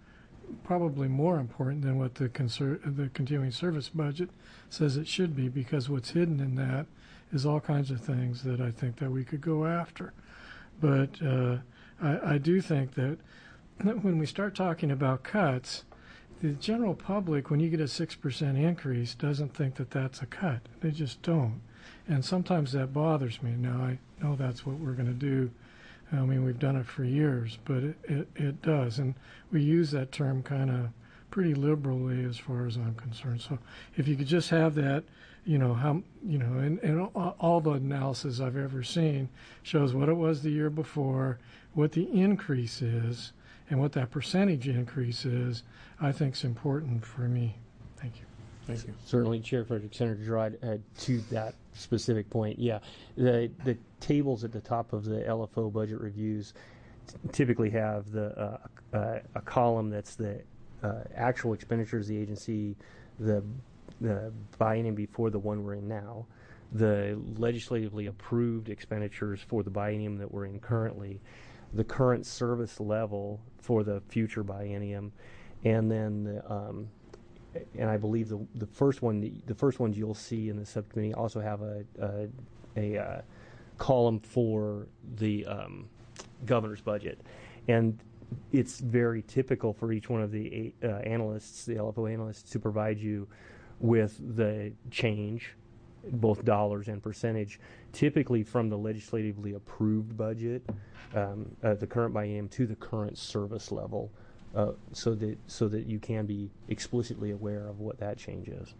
probably more important than what the continuing service budget says it should be, because what's hidden in that is all kinds of things that I think that we could go after. But I do think that when we start talking about cuts, the general public, when you get a 6% increase, doesn't think that that's a cut. They just don't. And sometimes that bothers me. Now, I know that's what we're going to do. I mean, we've done it for years, but it does. And we use that term kind of pretty liberally as far as I'm concerned. So if you could just have that, and all the analysis I've ever seen shows what it was the year before, what the increase is, and what that percentage increase is, I think is important for me. Thank you. Thank you. Certainly, Chair Frederick, Senator Gerard, to that specific point, yeah, the tables at the top of the LFO budget reviews typically have a column that's the actual expenditures of the agency, the biennium before the one we're in now, the legislatively approved expenditures for the biennium that we're in currently, the current service level for the future biennium, and then and I believe the first ones you'll see in the subcommittee also have a column for the governor's budget, and it's very typical for each one of the analysts, the LFO analysts, to provide you with the change, both dollars and percentage, typically from the legislatively approved budget, the current biennium, to the current service level. So that you can be explicitly aware of what that change is.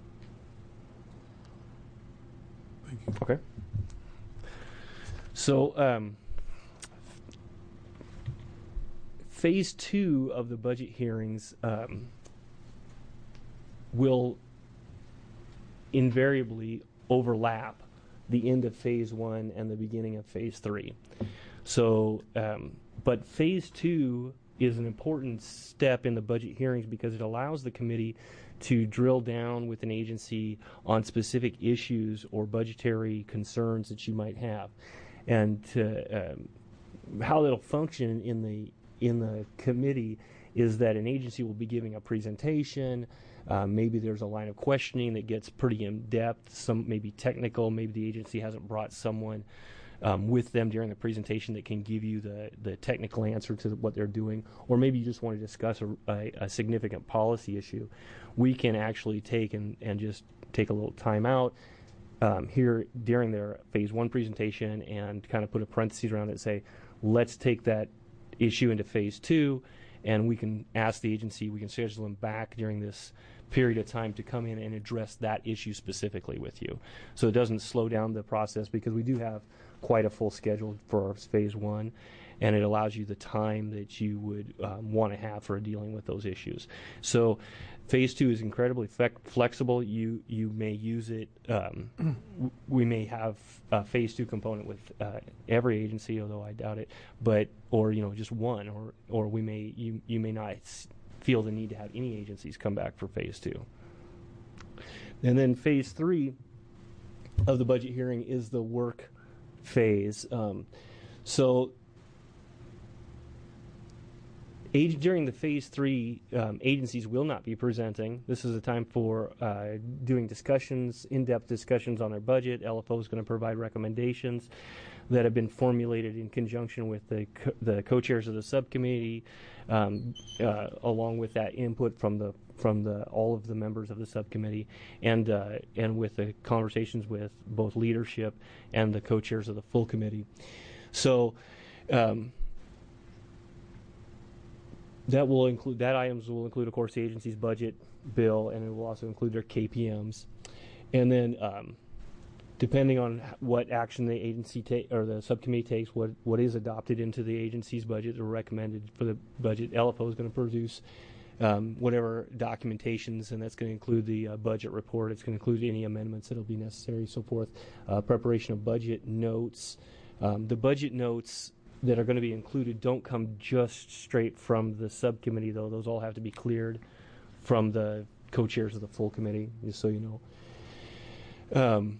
Thank you. Okay. So phase 2 of the budget hearings will invariably overlap the end of phase 1 and the beginning of phase 3. So, but phase 2 is an important step in the budget hearings because it allows the committee to drill down with an agency on specific issues or budgetary concerns that you might have, and how it'll function in the committee is that an agency will be giving a presentation. Maybe there's a line of questioning that gets pretty in depth. Some maybe technical. Maybe the agency hasn't brought someone with them during the presentation that can give you the technical answer to what they're doing, or maybe you just want to discuss a significant policy issue. We can actually take and just take a little time out here during their phase 1 presentation and kind of put a parentheses around it and say, let's take that issue into phase 2, and we can ask the agency, we can schedule them back during this period of time to come in and address that issue specifically with you. So it doesn't slow down the process, because we do have quite a full schedule for our phase 1, and it allows you the time that you would want to have for dealing with those issues. So phase 2 is incredibly flexible. You may use it. We may have a phase 2 component with every agency, although I doubt it. But or just one, or we may you may not feel the need to have any agencies come back for phase 2. And then phase 3 of the budget hearing is the work phase. So during the phase 3, agencies will not be presenting. This is a time for doing discussions, in-depth discussions on their budget. LFO is going to provide recommendations that have been formulated in conjunction with the co-chairs of the subcommittee, along with that input from all of the members of the subcommittee, and with the conversations with both leadership and the co-chairs of the full committee. So that items will include, of course, the agency's budget bill, and it will also include their KPMs. And then, depending on what action the agency or the subcommittee takes, what is adopted into the agency's budget or recommended for the budget, LFO is going to produce whatever documentations, and that's going to include the budget report. It's going to include any amendments that will be necessary, so forth. Preparation of budget notes. The budget notes that are going to be included don't come just straight from the subcommittee, though. Those all have to be cleared from the co-chairs of the full committee, just so you know.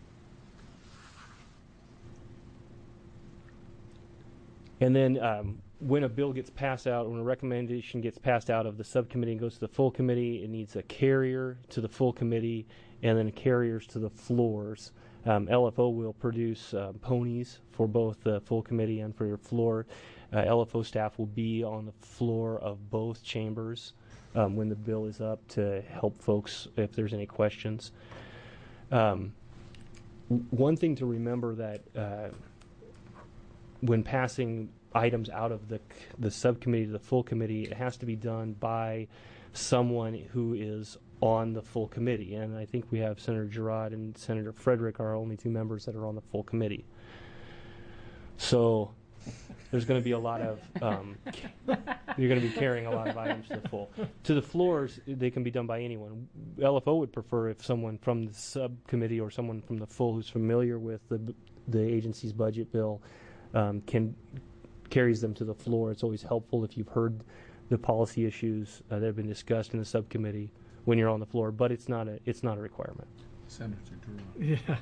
And then when a bill gets passed out, when a recommendation gets passed out of the subcommittee and goes to the full committee, it needs a carrier to the full committee and then carriers to the floors. LFO will produce ponies for both the full committee and for your floor. LFO staff will be on the floor of both chambers when the bill is up to help folks if there's any questions. One thing to remember that when passing items out of the subcommittee to the full committee, it has to be done by someone who is on the full committee. And I think we have Senator Girod and Senator Frederick are our only two members that are on the full committee. So there's going to be a lot of, you're going to be carrying a lot of items to the full. To the floors, they can be done by anyone. LFO would prefer if someone from the subcommittee or someone from the full who's familiar with the agency's budget bill carries them to the floor. It's always helpful if you've heard the policy issues that have been discussed in the subcommittee when you're on the floor, but it's not a requirement. Senator Durant. Yeah.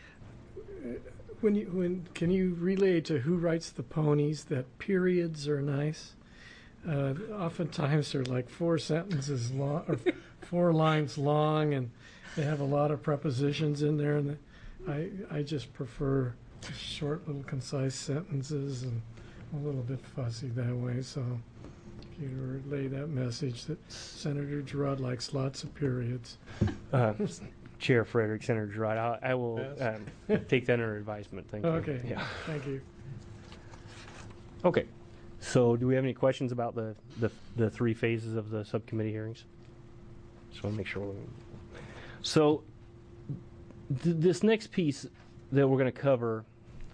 Can you relay to who writes the ponies that periods are nice? Oftentimes they're like 4 sentences long or 4 lines long, and they have a lot of prepositions in there. And I just prefer short, little, concise sentences, and a little bit fussy that way. So if you relay that message that Senator Girod likes lots of periods. Chair Frederick, Senator Girod, I will take that under advisement. Thank you. Okay. Yeah. Thank you. Okay. So do we have any questions about the 3 phases of the subcommittee hearings? Just want to make sure. So this next piece that we're going to cover,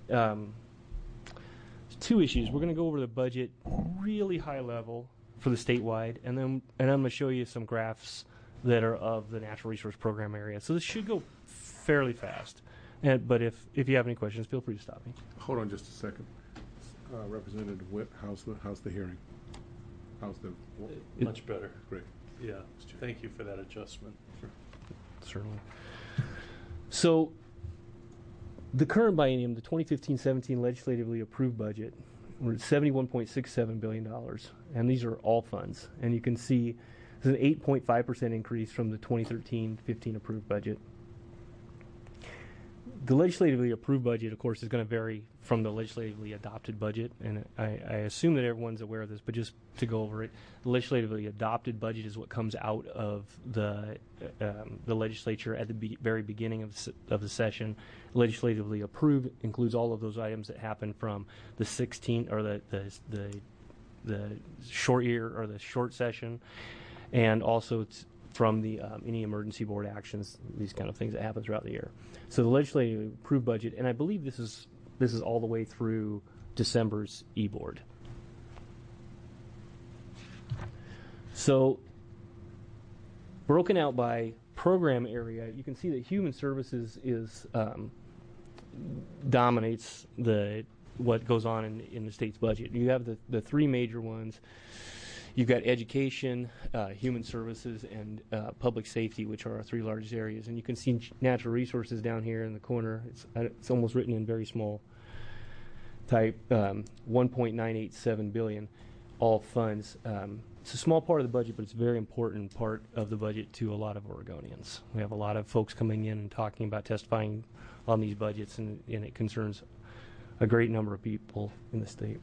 2 issues. We're going to go over the budget really high level for the statewide, and I'm going to show you some graphs that are of the natural resource program area. So this should go fairly fast. But if you have any questions, feel free to stop me. Hold on just a second. Representative Witt, how's the hearing? How's the Much better. Great. Yeah. Thank you for that adjustment. Certainly. So the current biennium, the 2015-17 legislatively approved budget, we're at $71.67 billion, and these are all funds. And you can see this is an 8.5% increase from the 2013-15 approved budget. The legislatively approved budget, of course, is going to vary from the legislatively adopted budget, and I assume that everyone's aware of this, but just to go over it, the legislatively adopted budget is what comes out of the legislature at the very beginning of the session. Legislatively approved includes all of those items that happen from the 16 or the short year or the short session, and also from the any emergency board actions, these kind of things that happen throughout the year. So the legislatively approved budget, and I believe this is all the way through December's e-board. So broken out by program area, you can see that human services dominates what goes on in the state's budget. You have the 3 major ones. You've got education, human services, and public safety, which are our 3 largest areas. And you can see natural resources down here in the corner. It's almost written in very small type, $1.987 billion, all funds. It's a small part of the budget, but it's a very important part of the budget to a lot of Oregonians. We have a lot of folks coming in and talking about testifying on these budgets, and it concerns a great number of people in the state.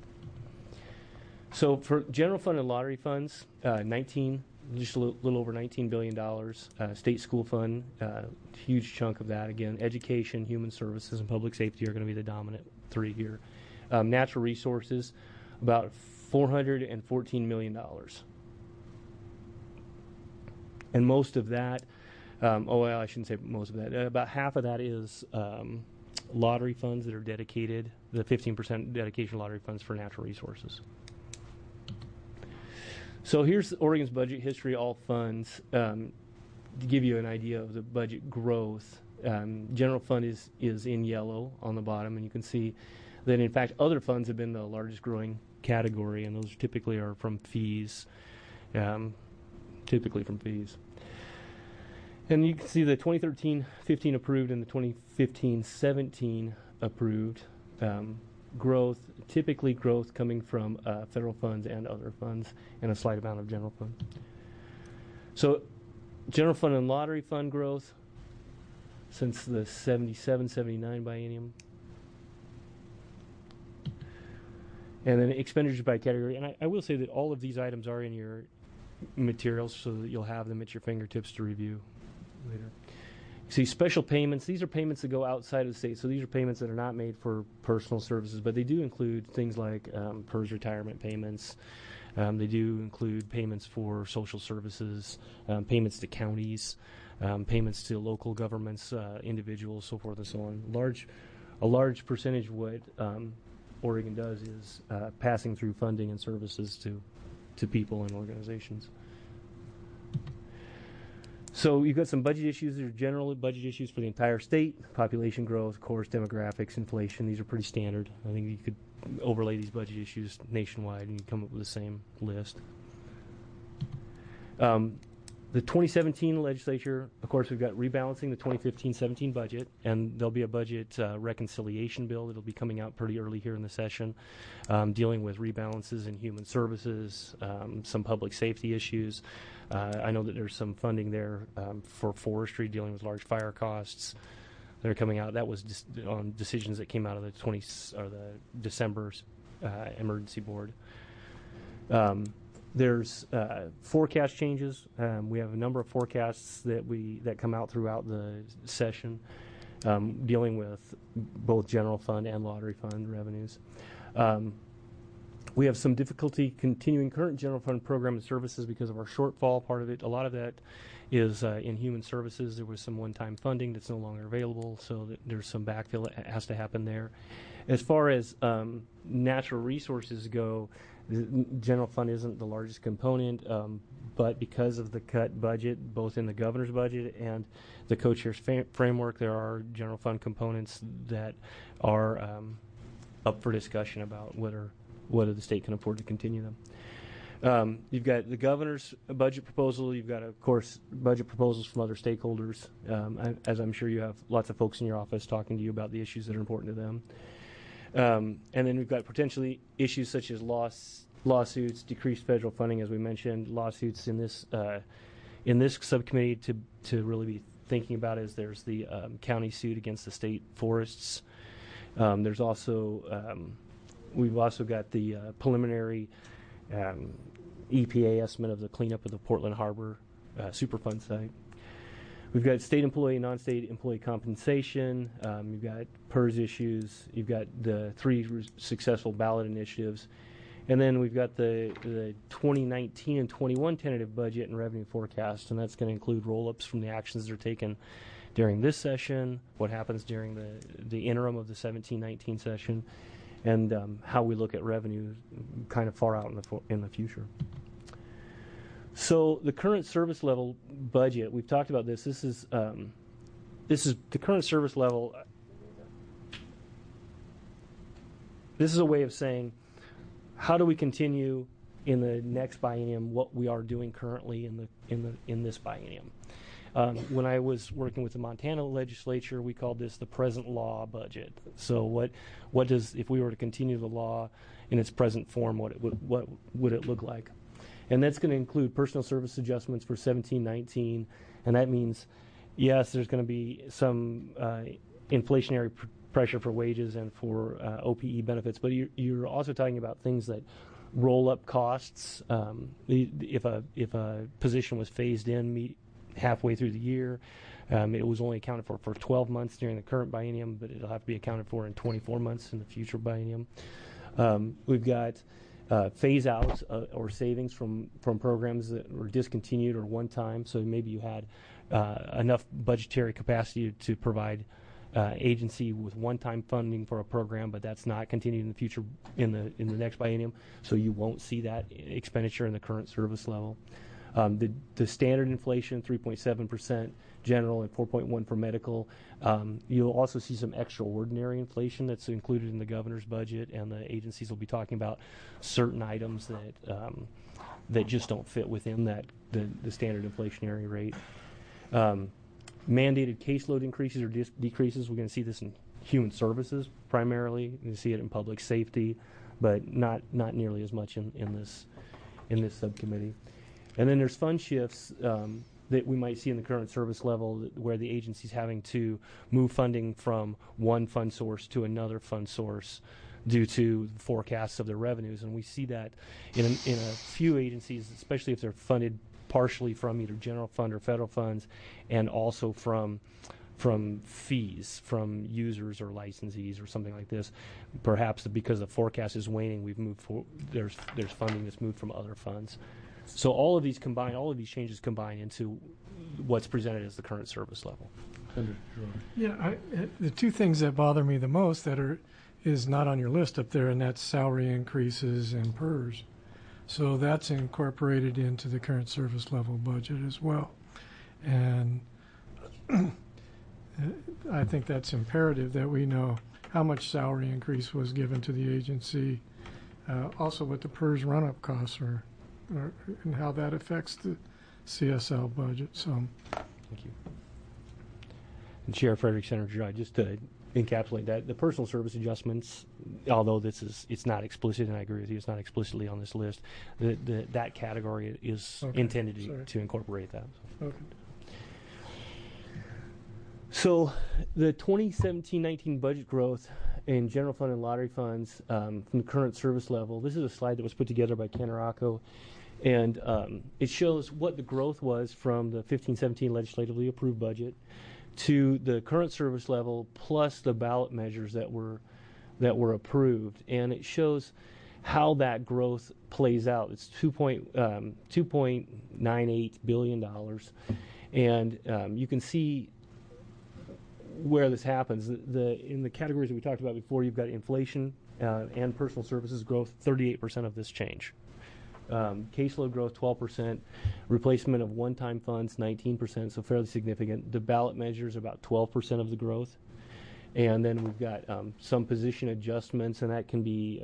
So for general fund and lottery funds, just a little over $19 billion. State school fund, huge chunk of that. Again, education, human services, and public safety are going to be the dominant 3 here. Natural resources, about $414 million. And most of that, I shouldn't say most of that, about half of that is lottery funds that are dedicated, the 15% dedication lottery funds for natural resources. So here's Oregon's budget history, all funds, to give you an idea of the budget growth. General fund is in yellow on the bottom, and you can see that, in fact, other funds have been the largest growing category, and those typically are from fees, typically from fees. And you can see the 2013-15 approved and the 2015-17 approved. growth, typically growth coming from federal funds and other funds, and a slight amount of general fund. So general fund and lottery fund growth since the 77-79 biennium. And then expenditures by category. And I will say that all of these items are in your materials so that you'll have them at your fingertips to review later. See, special payments, these are payments that go outside of the state. So these are payments that are not made for personal services, but they do include things like PERS retirement payments. They do include payments for social services, payments to counties, payments to local governments, individuals, so forth and so on. A large percentage of what Oregon does is passing through funding and services to people and organizations. So you've got some budget issues. These are general budget issues for the entire state: population growth, of course, demographics, inflation. These are pretty standard. I think you could overlay these budget issues nationwide and you come up with the same list. The 2017 legislature, of course, we've got rebalancing the 2015-17 budget, and there'll be a budget reconciliation bill that'll be coming out pretty early here in the session, dealing with rebalances in human services, some public safety issues. I know that there's some funding there for forestry, dealing with large fire costs that are coming out. That was on decisions that came out of the December emergency board. There's forecast changes. We have a number of forecasts that come out throughout the session, dealing with both general fund and lottery fund revenues. We have some difficulty continuing current general fund program and services because of our shortfall. Part of it, a lot of that is in human services. There was some one-time funding that's no longer available, so that there's some backfill that has to happen there. As far as natural resources go, the general fund isn't the largest component, but because of the cut budget, both in the governor's budget and the co-chair's framework, there are general fund components that are up for discussion about whether the state can afford to continue them. You've got the governor's budget proposal. You've got, of course, budget proposals from other stakeholders. As I'm sure you have lots of folks in your office talking to you about the issues that are important to them. And then we've got potentially issues such as lawsuits, decreased federal funding, as we mentioned, lawsuits in this subcommittee to really be thinking about as there's the county suit against the state forests. There's also we've also got the preliminary EPA estimate of the cleanup of the Portland Harbor Superfund site. We've got state employee and non-state employee compensation. You've got PERS issues. You've got the 3 successful ballot initiatives. And then we've got the 2019 and 21 tentative budget and revenue forecast, and that's going to include roll-ups from the actions that are taken during this session, what happens during the interim of the 17-19 session, and how we look at revenue kind of far out in the future. So the current service level budget, we've talked about this. This is the current service level. This is a way of saying, how do we continue in the next biennium what we are doing currently in this biennium? When I was working with the Montana legislature, we called this the present law budget. So what does, if we were to continue the law in its present form, what would it look like? And that's going to include personal service adjustments for 17-19, and that means, yes, there's going to be some inflationary pressure for wages and for OPE benefits, but you're also talking about things that roll up costs. If a position was phased in halfway through the year, it was only accounted for 12 months during the current biennium, but it'll have to be accounted for in 24 months in the future biennium. We've got phase outs or savings from programs that were discontinued or one time. So maybe you had enough budgetary capacity to provide agency with one-time funding for a program, but that's not continued in the future in the next biennium. So you won't see that expenditure in the current service level. The standard inflation, 3.7%, general, and 4.1% for medical. You'll also see some extraordinary inflation that's included in the governor's budget, and the agencies will be talking about certain items that just don't fit within the standard inflationary rate. Mandated caseload increases or decreases. We're going to see this in human services primarily. You see it in public safety, but not nearly as much in this subcommittee. And then there's fund shifts that we might see in the current service level where the agency's having to move funding from one fund source to another fund source due to forecasts of their revenues. And we see that in a few agencies, especially if they're funded partially from either general fund or federal funds, and also from fees from users or licensees or something like this. Perhaps because the forecast is waning, there's funding that's moved from other funds. So all of these changes combine into what's presented as the current service level. Yeah, the two things that bother me the most is not on your list up there, and that's salary increases and PERS. So that's incorporated into the current service level budget as well. And I think that's imperative that we know how much salary increase was given to the agency, also what the PERS run-up costs are, and how that affects the CSL budget. So, thank you. And Chair Frederick Senator, just to encapsulate that, the personal service adjustments, although it's not explicit, and I agree with you, it's not explicitly on this list, that category is intended to incorporate that. Okay. So the 2017-19 budget growth in general fund and lottery funds from the current service level, this is a slide that was put together by Ken Aracco, and it shows what the growth was from the 15-17 legislatively approved budget to the current service level plus the ballot measures that were approved, and it shows how that growth plays out. It's $2.98 billion, and you can see where this happens. In the categories that we talked about before, you've got inflation and personal services growth, 38% of this change. Caseload growth, 12%. Replacement of one-time funds, 19%, so fairly significant. The ballot measures about 12% of the growth. And then we've got some position adjustments, and that can be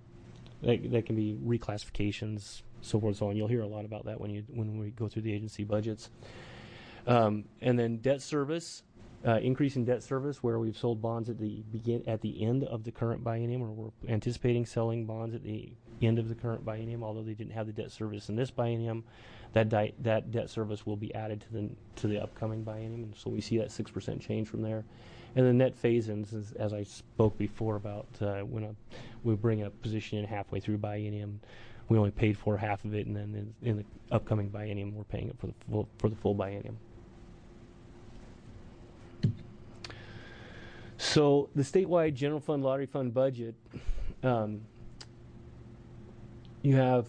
reclassifications, so forth and so on. You'll hear a lot about that when we go through the agency budgets. And then debt service. Increase in debt service, where we've sold bonds at the end of the current biennium, or we're anticipating selling bonds at the end of the current biennium, although they didn't have the debt service in this biennium. That debt service will be added to the upcoming biennium, and so we see that 6% change from there. And the net phase-ins, as I spoke before about when we bring a position in halfway through biennium, we only paid for half of it, and then in the upcoming biennium, we're paying it for the full biennium. So the statewide general fund, lottery fund budget, you have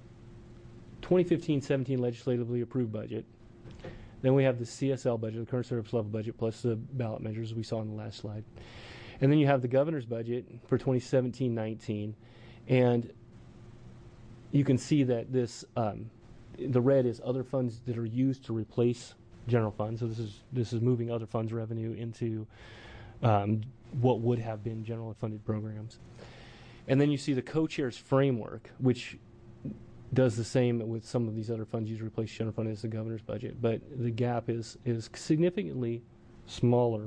2015-17 legislatively approved budget. Then we have the CSL budget, the current service level budget, plus the ballot measures we saw on the last slide. And then you have the governor's budget for 2017-19. And you can see that this, the red is other funds that are used to replace general funds. So this is moving other funds revenue into what would have been generally funded programs. And then you see the co-chairs framework, which does the same with some of these other funds used to replace general fund as the governor's budget, but the gap is significantly smaller.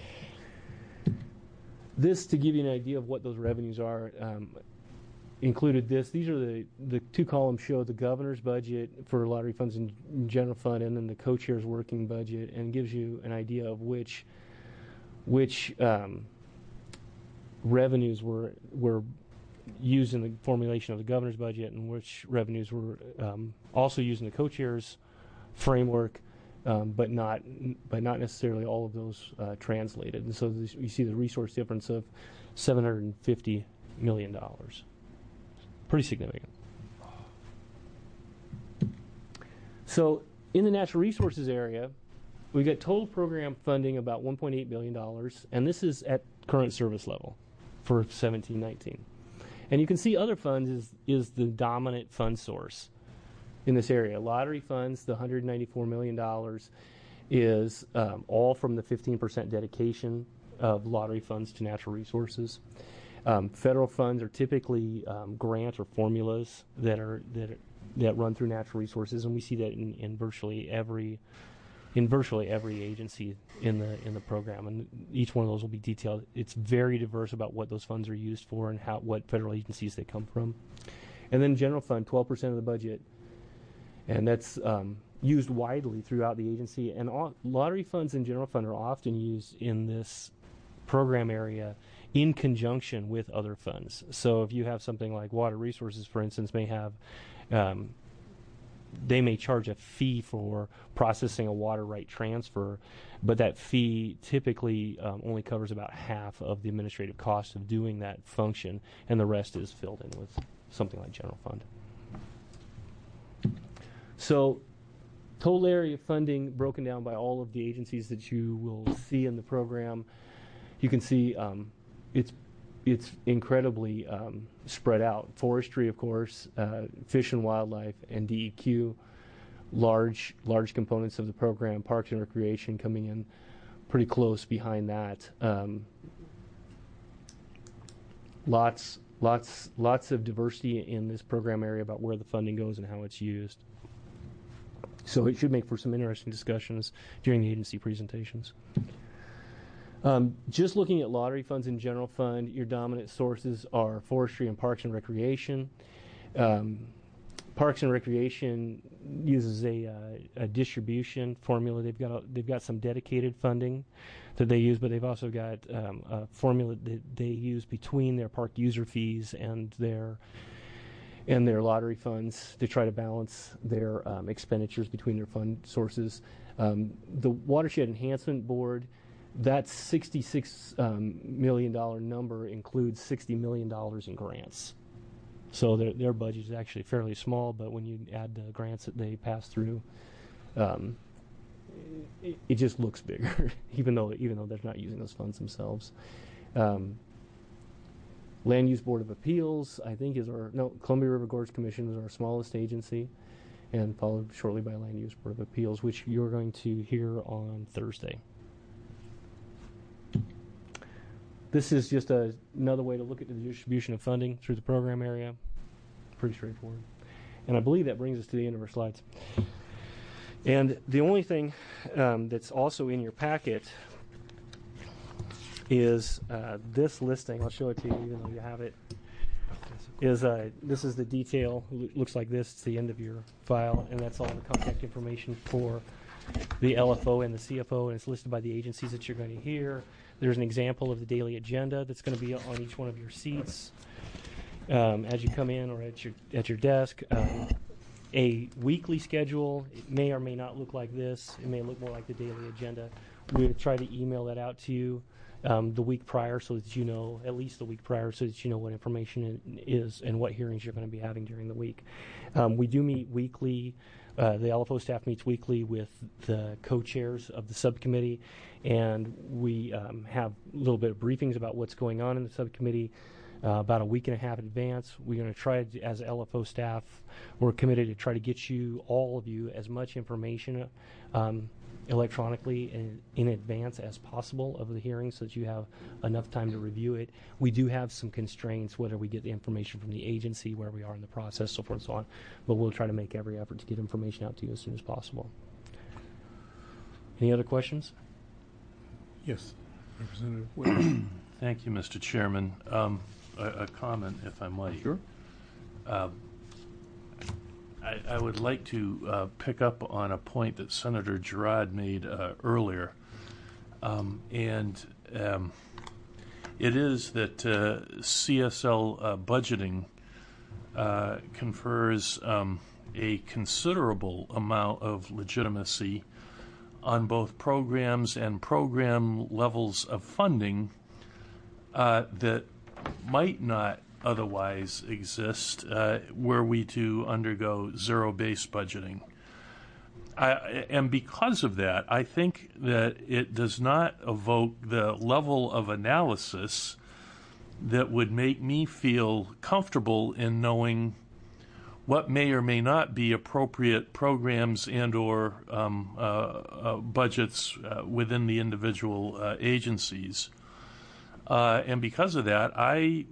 This, to give you an idea of what those revenues are, included this. These are the two columns show the governor's budget for lottery funds and general fund, and then the co-chair's working budget, and gives you an idea of which revenues were used in the formulation of the governor's budget, and which revenues were also used in the co-chair's framework, but not necessarily all of those translated. And so you see the resource difference of $750 million. Pretty significant. So in the natural resources area, we got total program funding about $1.8 billion, and this is at current service level for 17-19. And you can see other funds is the dominant fund source in this area. Lottery funds, the $194 million, is all from the 15% dedication of lottery funds to natural resources. Federal funds are typically grants or formulas that run through natural resources, and we see that in virtually every in virtually every agency in the program, and each one of those will be detailed. It's very diverse about what those funds are used for and what federal agencies they come from. And then general fund, 12% of the budget, and that's used widely throughout the agency. And lottery funds and general fund are often used in this program area in conjunction with other funds. So if you have something like water resources, for instance, may have they may charge a fee for processing a water right transfer, but that fee typically only covers about half of the administrative cost of doing that function, and the rest is filled in with something like general fund. So total area funding broken down by all of the agencies that you will see in the program. You can see it's incredibly spread out. Forestry, of course, fish and wildlife, and DEQ, large components of the program. Parks and recreation coming in pretty close behind that. Lots of diversity in this program area about where the funding goes and how it's used. So it should make for some interesting discussions during the agency presentations. Just looking at lottery funds and general fund, your dominant sources are forestry and parks and recreation. Parks and recreation uses a distribution formula. They've got some dedicated funding that they use, but they've also got a formula that they use between their park user fees and their lottery funds to try to balance their expenditures between their fund sources. The Watershed Enhancement Board, that $66 million number includes $60 million in grants. So their budget is actually fairly small, but when you add the grants that they pass through, it just looks bigger, even though they're not using those funds themselves. Land Use Board of Appeals, I think, Columbia River Gorge Commission is our smallest agency, and followed shortly by Land Use Board of Appeals, which you're going to hear on Thursday. This is just another way to look at the distribution of funding through the program area. Pretty straightforward. And I believe that brings us to the end of our slides. And the only thing that's also in your packet is this listing. I'll show it to you even though you have it. This is the detail. Looks like this. It's the end of your file, and that's all the contact information for the LFO and the CFO, and it's listed by the agencies that you're going to hear. There's an example of the daily agenda that's going to be on each one of your seats as you come in or at your desk. A weekly schedule, it may or may not look like this. It may look more like the daily agenda. We'll try to email that out to you the week prior, so that you know, at least the week prior, so that you know what information is and what hearings you're going to be having during the week. We do meet weekly. The LFO staff meets weekly with the co-chairs of the subcommittee, and we have a little bit of briefings about what's going on in the subcommittee about a week and a half in advance. We're going to try, as LFO staff, we're committed to try to get all of you, as much information electronically in advance as possible of the hearing, so that you have enough time to review it. We do have some constraints, whether we get the information from the agency, where we are in the process, so forth and so on, but we'll try to make every effort to get information out to you as soon as possible. Any other questions? Yes, Representative Whitmer. Thank you, Mr. Chairman. A comment, if I might. Sure. I would like to pick up on a point that Senator Girard made earlier, and it is that CSL budgeting confers a considerable amount of legitimacy on both programs and program levels of funding that might not otherwise exist were we to undergo zero-based budgeting. And because of that, I think that it does not evoke the level of analysis that would make me feel comfortable in knowing what may or may not be appropriate programs and or budgets within the individual agencies. And because of that, I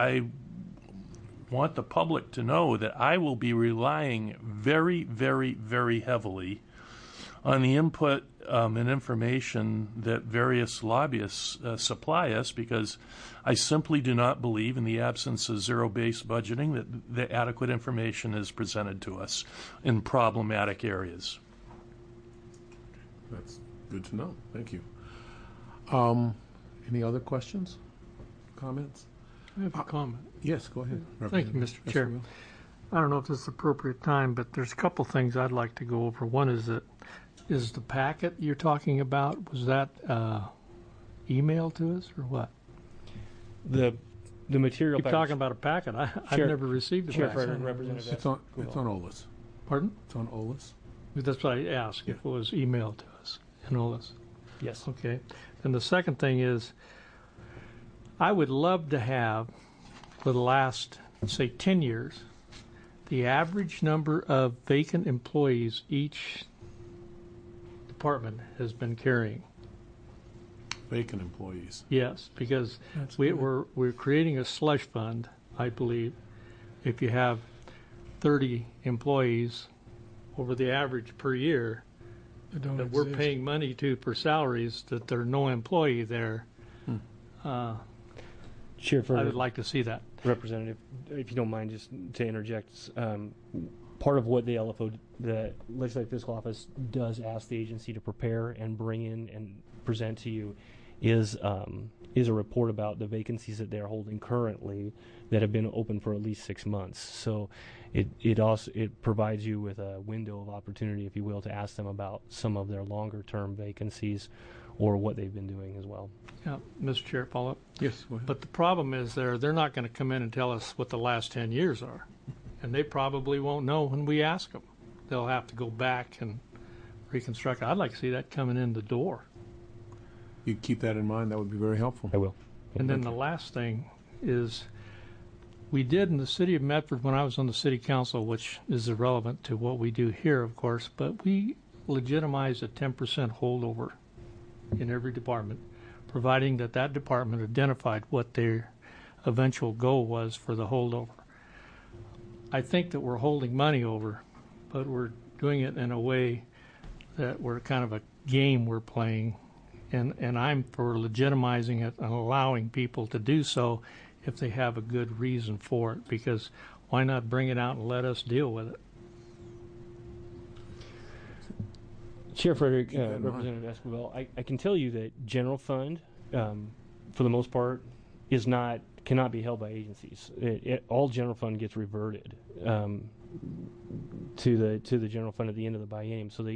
want the public to know that I will be relying very, very, very heavily on the input and information that various lobbyists supply us, because I simply do not believe, in the absence of zero-based budgeting, that the adequate information is presented to us in problematic areas. That's good to know. Thank you. Any other questions, comments? I have a comment. Yes, go ahead. Thank you, Mr. Chair. I don't know if this is the appropriate time, but there's a couple things I'd like to go over. One is that is the packet you're talking about, was that emailed to us or what? The material. Keep talking about a packet. I've never received a Chair packet. Frederick, Representative. It's on OLS. Pardon? It's on OLS. That's what I asked, if it was emailed to us in OLS. Yes. Okay. And the second thing is, I would love to have, for the last, say, 10 years, the average number of vacant employees each department has been carrying. Vacant employees. Yes, because we're creating a slush fund, I believe. If you have 30 employees over the average per year that we're paying money to for salaries, that there's no employee there, Chair I would like to see that. Representative, if you don't mind, just to interject, part of what the LFO, the Legislative Fiscal Office, does ask the agency to prepare and bring in and present to you is a report about the vacancies that they're holding currently that have been open for at least 6 months. So it provides you with a window of opportunity, if you will, to ask them about some of their longer term vacancies or what they've been doing as well. Yeah, Mr. Chair, follow up. Yes, go ahead. But the problem is they're not going to come in and tell us what the last 10 years are. And they probably won't know when we ask them. They'll have to go back and reconstruct. I'd like to see that coming in the door. You keep that in mind. That would be very helpful. I will. And then the last thing is, we did in the city of Medford when I was on the city council, which is irrelevant to what we do here, of course, but we legitimized a 10% holdover in every department, providing that department identified what their eventual goal was for the holdover. I think that we're holding money over, but we're doing it in a way that we're kind of a game we're playing, and I'm for legitimizing it and allowing people to do so if they have a good reason for it, because why not bring it out and let us deal with it? Chair Frederick, Representative Esquivel, I can tell you that general fund, for the most part, cannot be held by agencies. All general fund gets reverted to the general fund at the end of the biennium. So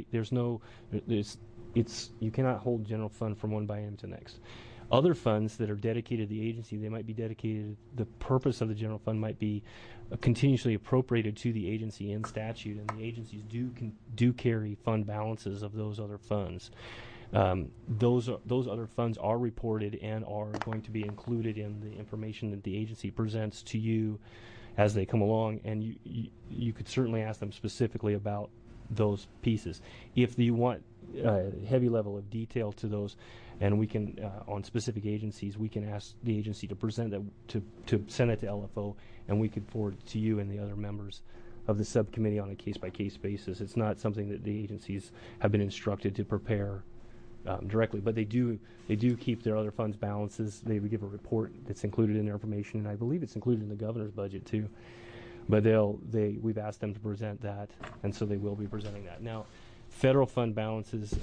you cannot hold general fund from one biennium to the next. Other funds that are dedicated to the agency, they might be dedicated. The purpose of the general fund might be continuously appropriated to the agency in statute, and the agencies do carry fund balances of those other funds. Those other funds are reported and are going to be included in the information that the agency presents to you as they come along, and you could certainly ask them specifically about those pieces. If you want a heavy level of detail to those, and we can, on specific agencies, we can ask the agency to present that, to send it to LFO, and we could forward it to you and the other members of the subcommittee on a case-by-case basis. It's not something that the agencies have been instructed to prepare directly, but they do keep their other funds balances. They would give a report that's included in their information, and I believe it's included in the governor's budget too. But we've asked them to present that, and so they will be presenting that. Now, federal fund balances,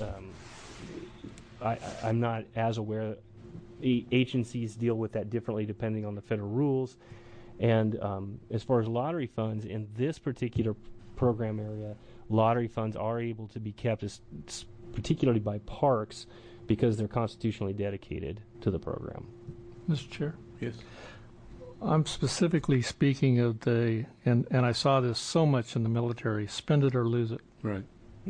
I'm not as aware. Agencies deal with that differently depending on the federal rules. And as far as lottery funds, in this particular program area, lottery funds are able to be kept, particularly by parks, because they're constitutionally dedicated to the program. Mr. Chair? Yes. I'm specifically speaking of and I saw this so much in the military, spend it or lose it. Right.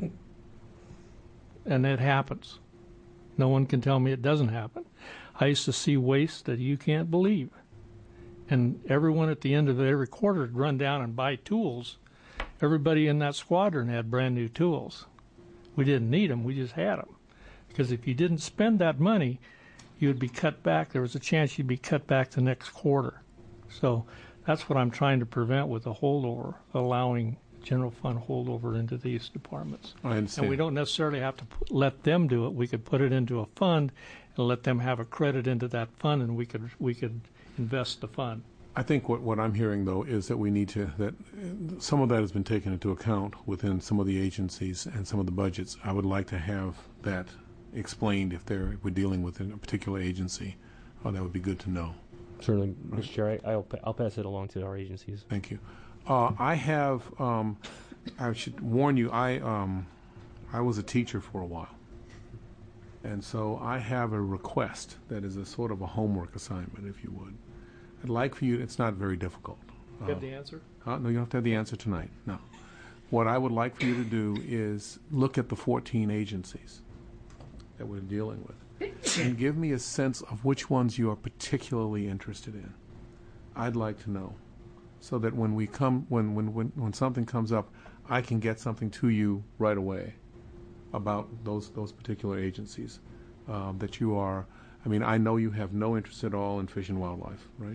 And it happens. No one can tell me it doesn't happen. I used to see waste that you can't believe. And everyone at the end of every quarter would run down and buy tools. Everybody in that squadron had brand new tools. We didn't need them, we just had them. Because if you didn't spend that money, you would be cut back. There was a chance you'd be cut back the next quarter. So that's what I'm trying to prevent with the holdover, allowing general fund holdover into these departments. I understand. And we don't necessarily have to let them do it. We could put it into a fund and let them have a credit into that fund, and we could invest the fund. I think what I'm hearing, though, is that we need to, that some of that has been taken into account within some of the agencies and some of the budgets. I would like to have that explained if we're dealing with a particular agency. Oh, that would be good to know. Certainly, Mr. Chair, I'll pass it along to our agencies. Thank you. I have, I should warn you, I was a teacher for a while. And so I have a request that is a sort of a homework assignment, if you would. I'd like for you, it's not very difficult. You have the answer? No, you don't have to have the answer tonight, no. What I would like for you to do is look at the 14 agencies that we're dealing with and give me a sense of which ones you are particularly interested in. I'd like to know, so that when we come, when something comes up, I can get something to you right away about those particular agencies that you are. I mean, I know you have no interest at all in fish and wildlife, right?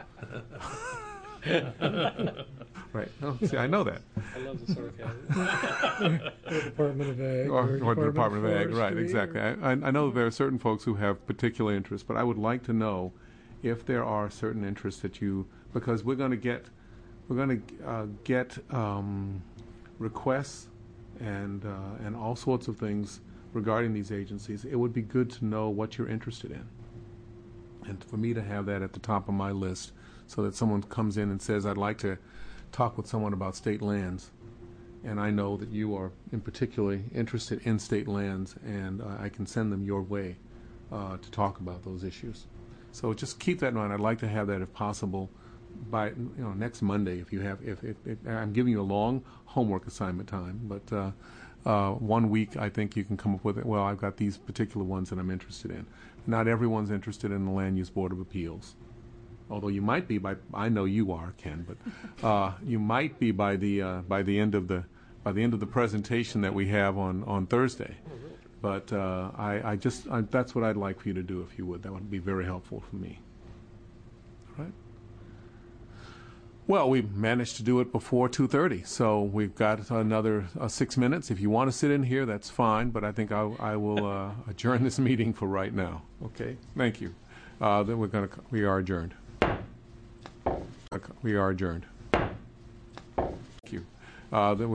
Right. No, see, I know that. I love the sarcasm. Or Department of Ag. Or the Department of Ag, right, Forestry, exactly. I know there are certain folks who have particular interests, but I would like to know if there are certain interests that you, because we're going to get requests and all sorts of things regarding these agencies. It would be good to know what you're interested in, and for me to have that at the top of my list, so that someone comes in and says, I'd like to talk with someone about state lands, and I know that you are in particularly interested in state lands, and I can send them your way to talk about those issues. So just keep that in mind. I'd like to have that, if possible, by next Monday. If you have, if I'm giving you a long homework assignment time, but 1 week I think you can come up with it. Well, I've got these particular ones that I'm interested in. Not everyone's interested in the Land Use Board of Appeals, although you might be by. I know you are, Ken, but you might be by the end of the presentation that we have on Thursday. But that's what I'd like for you to do, if you would. That would be very helpful for me. All right. Well, we managed to do it before 2:30, so we've got another 6 minutes. If you want to sit in here, that's fine, but I think I will adjourn this meeting for right now. Okay? Thank you. Then we are adjourned. We are adjourned. Thank you. Then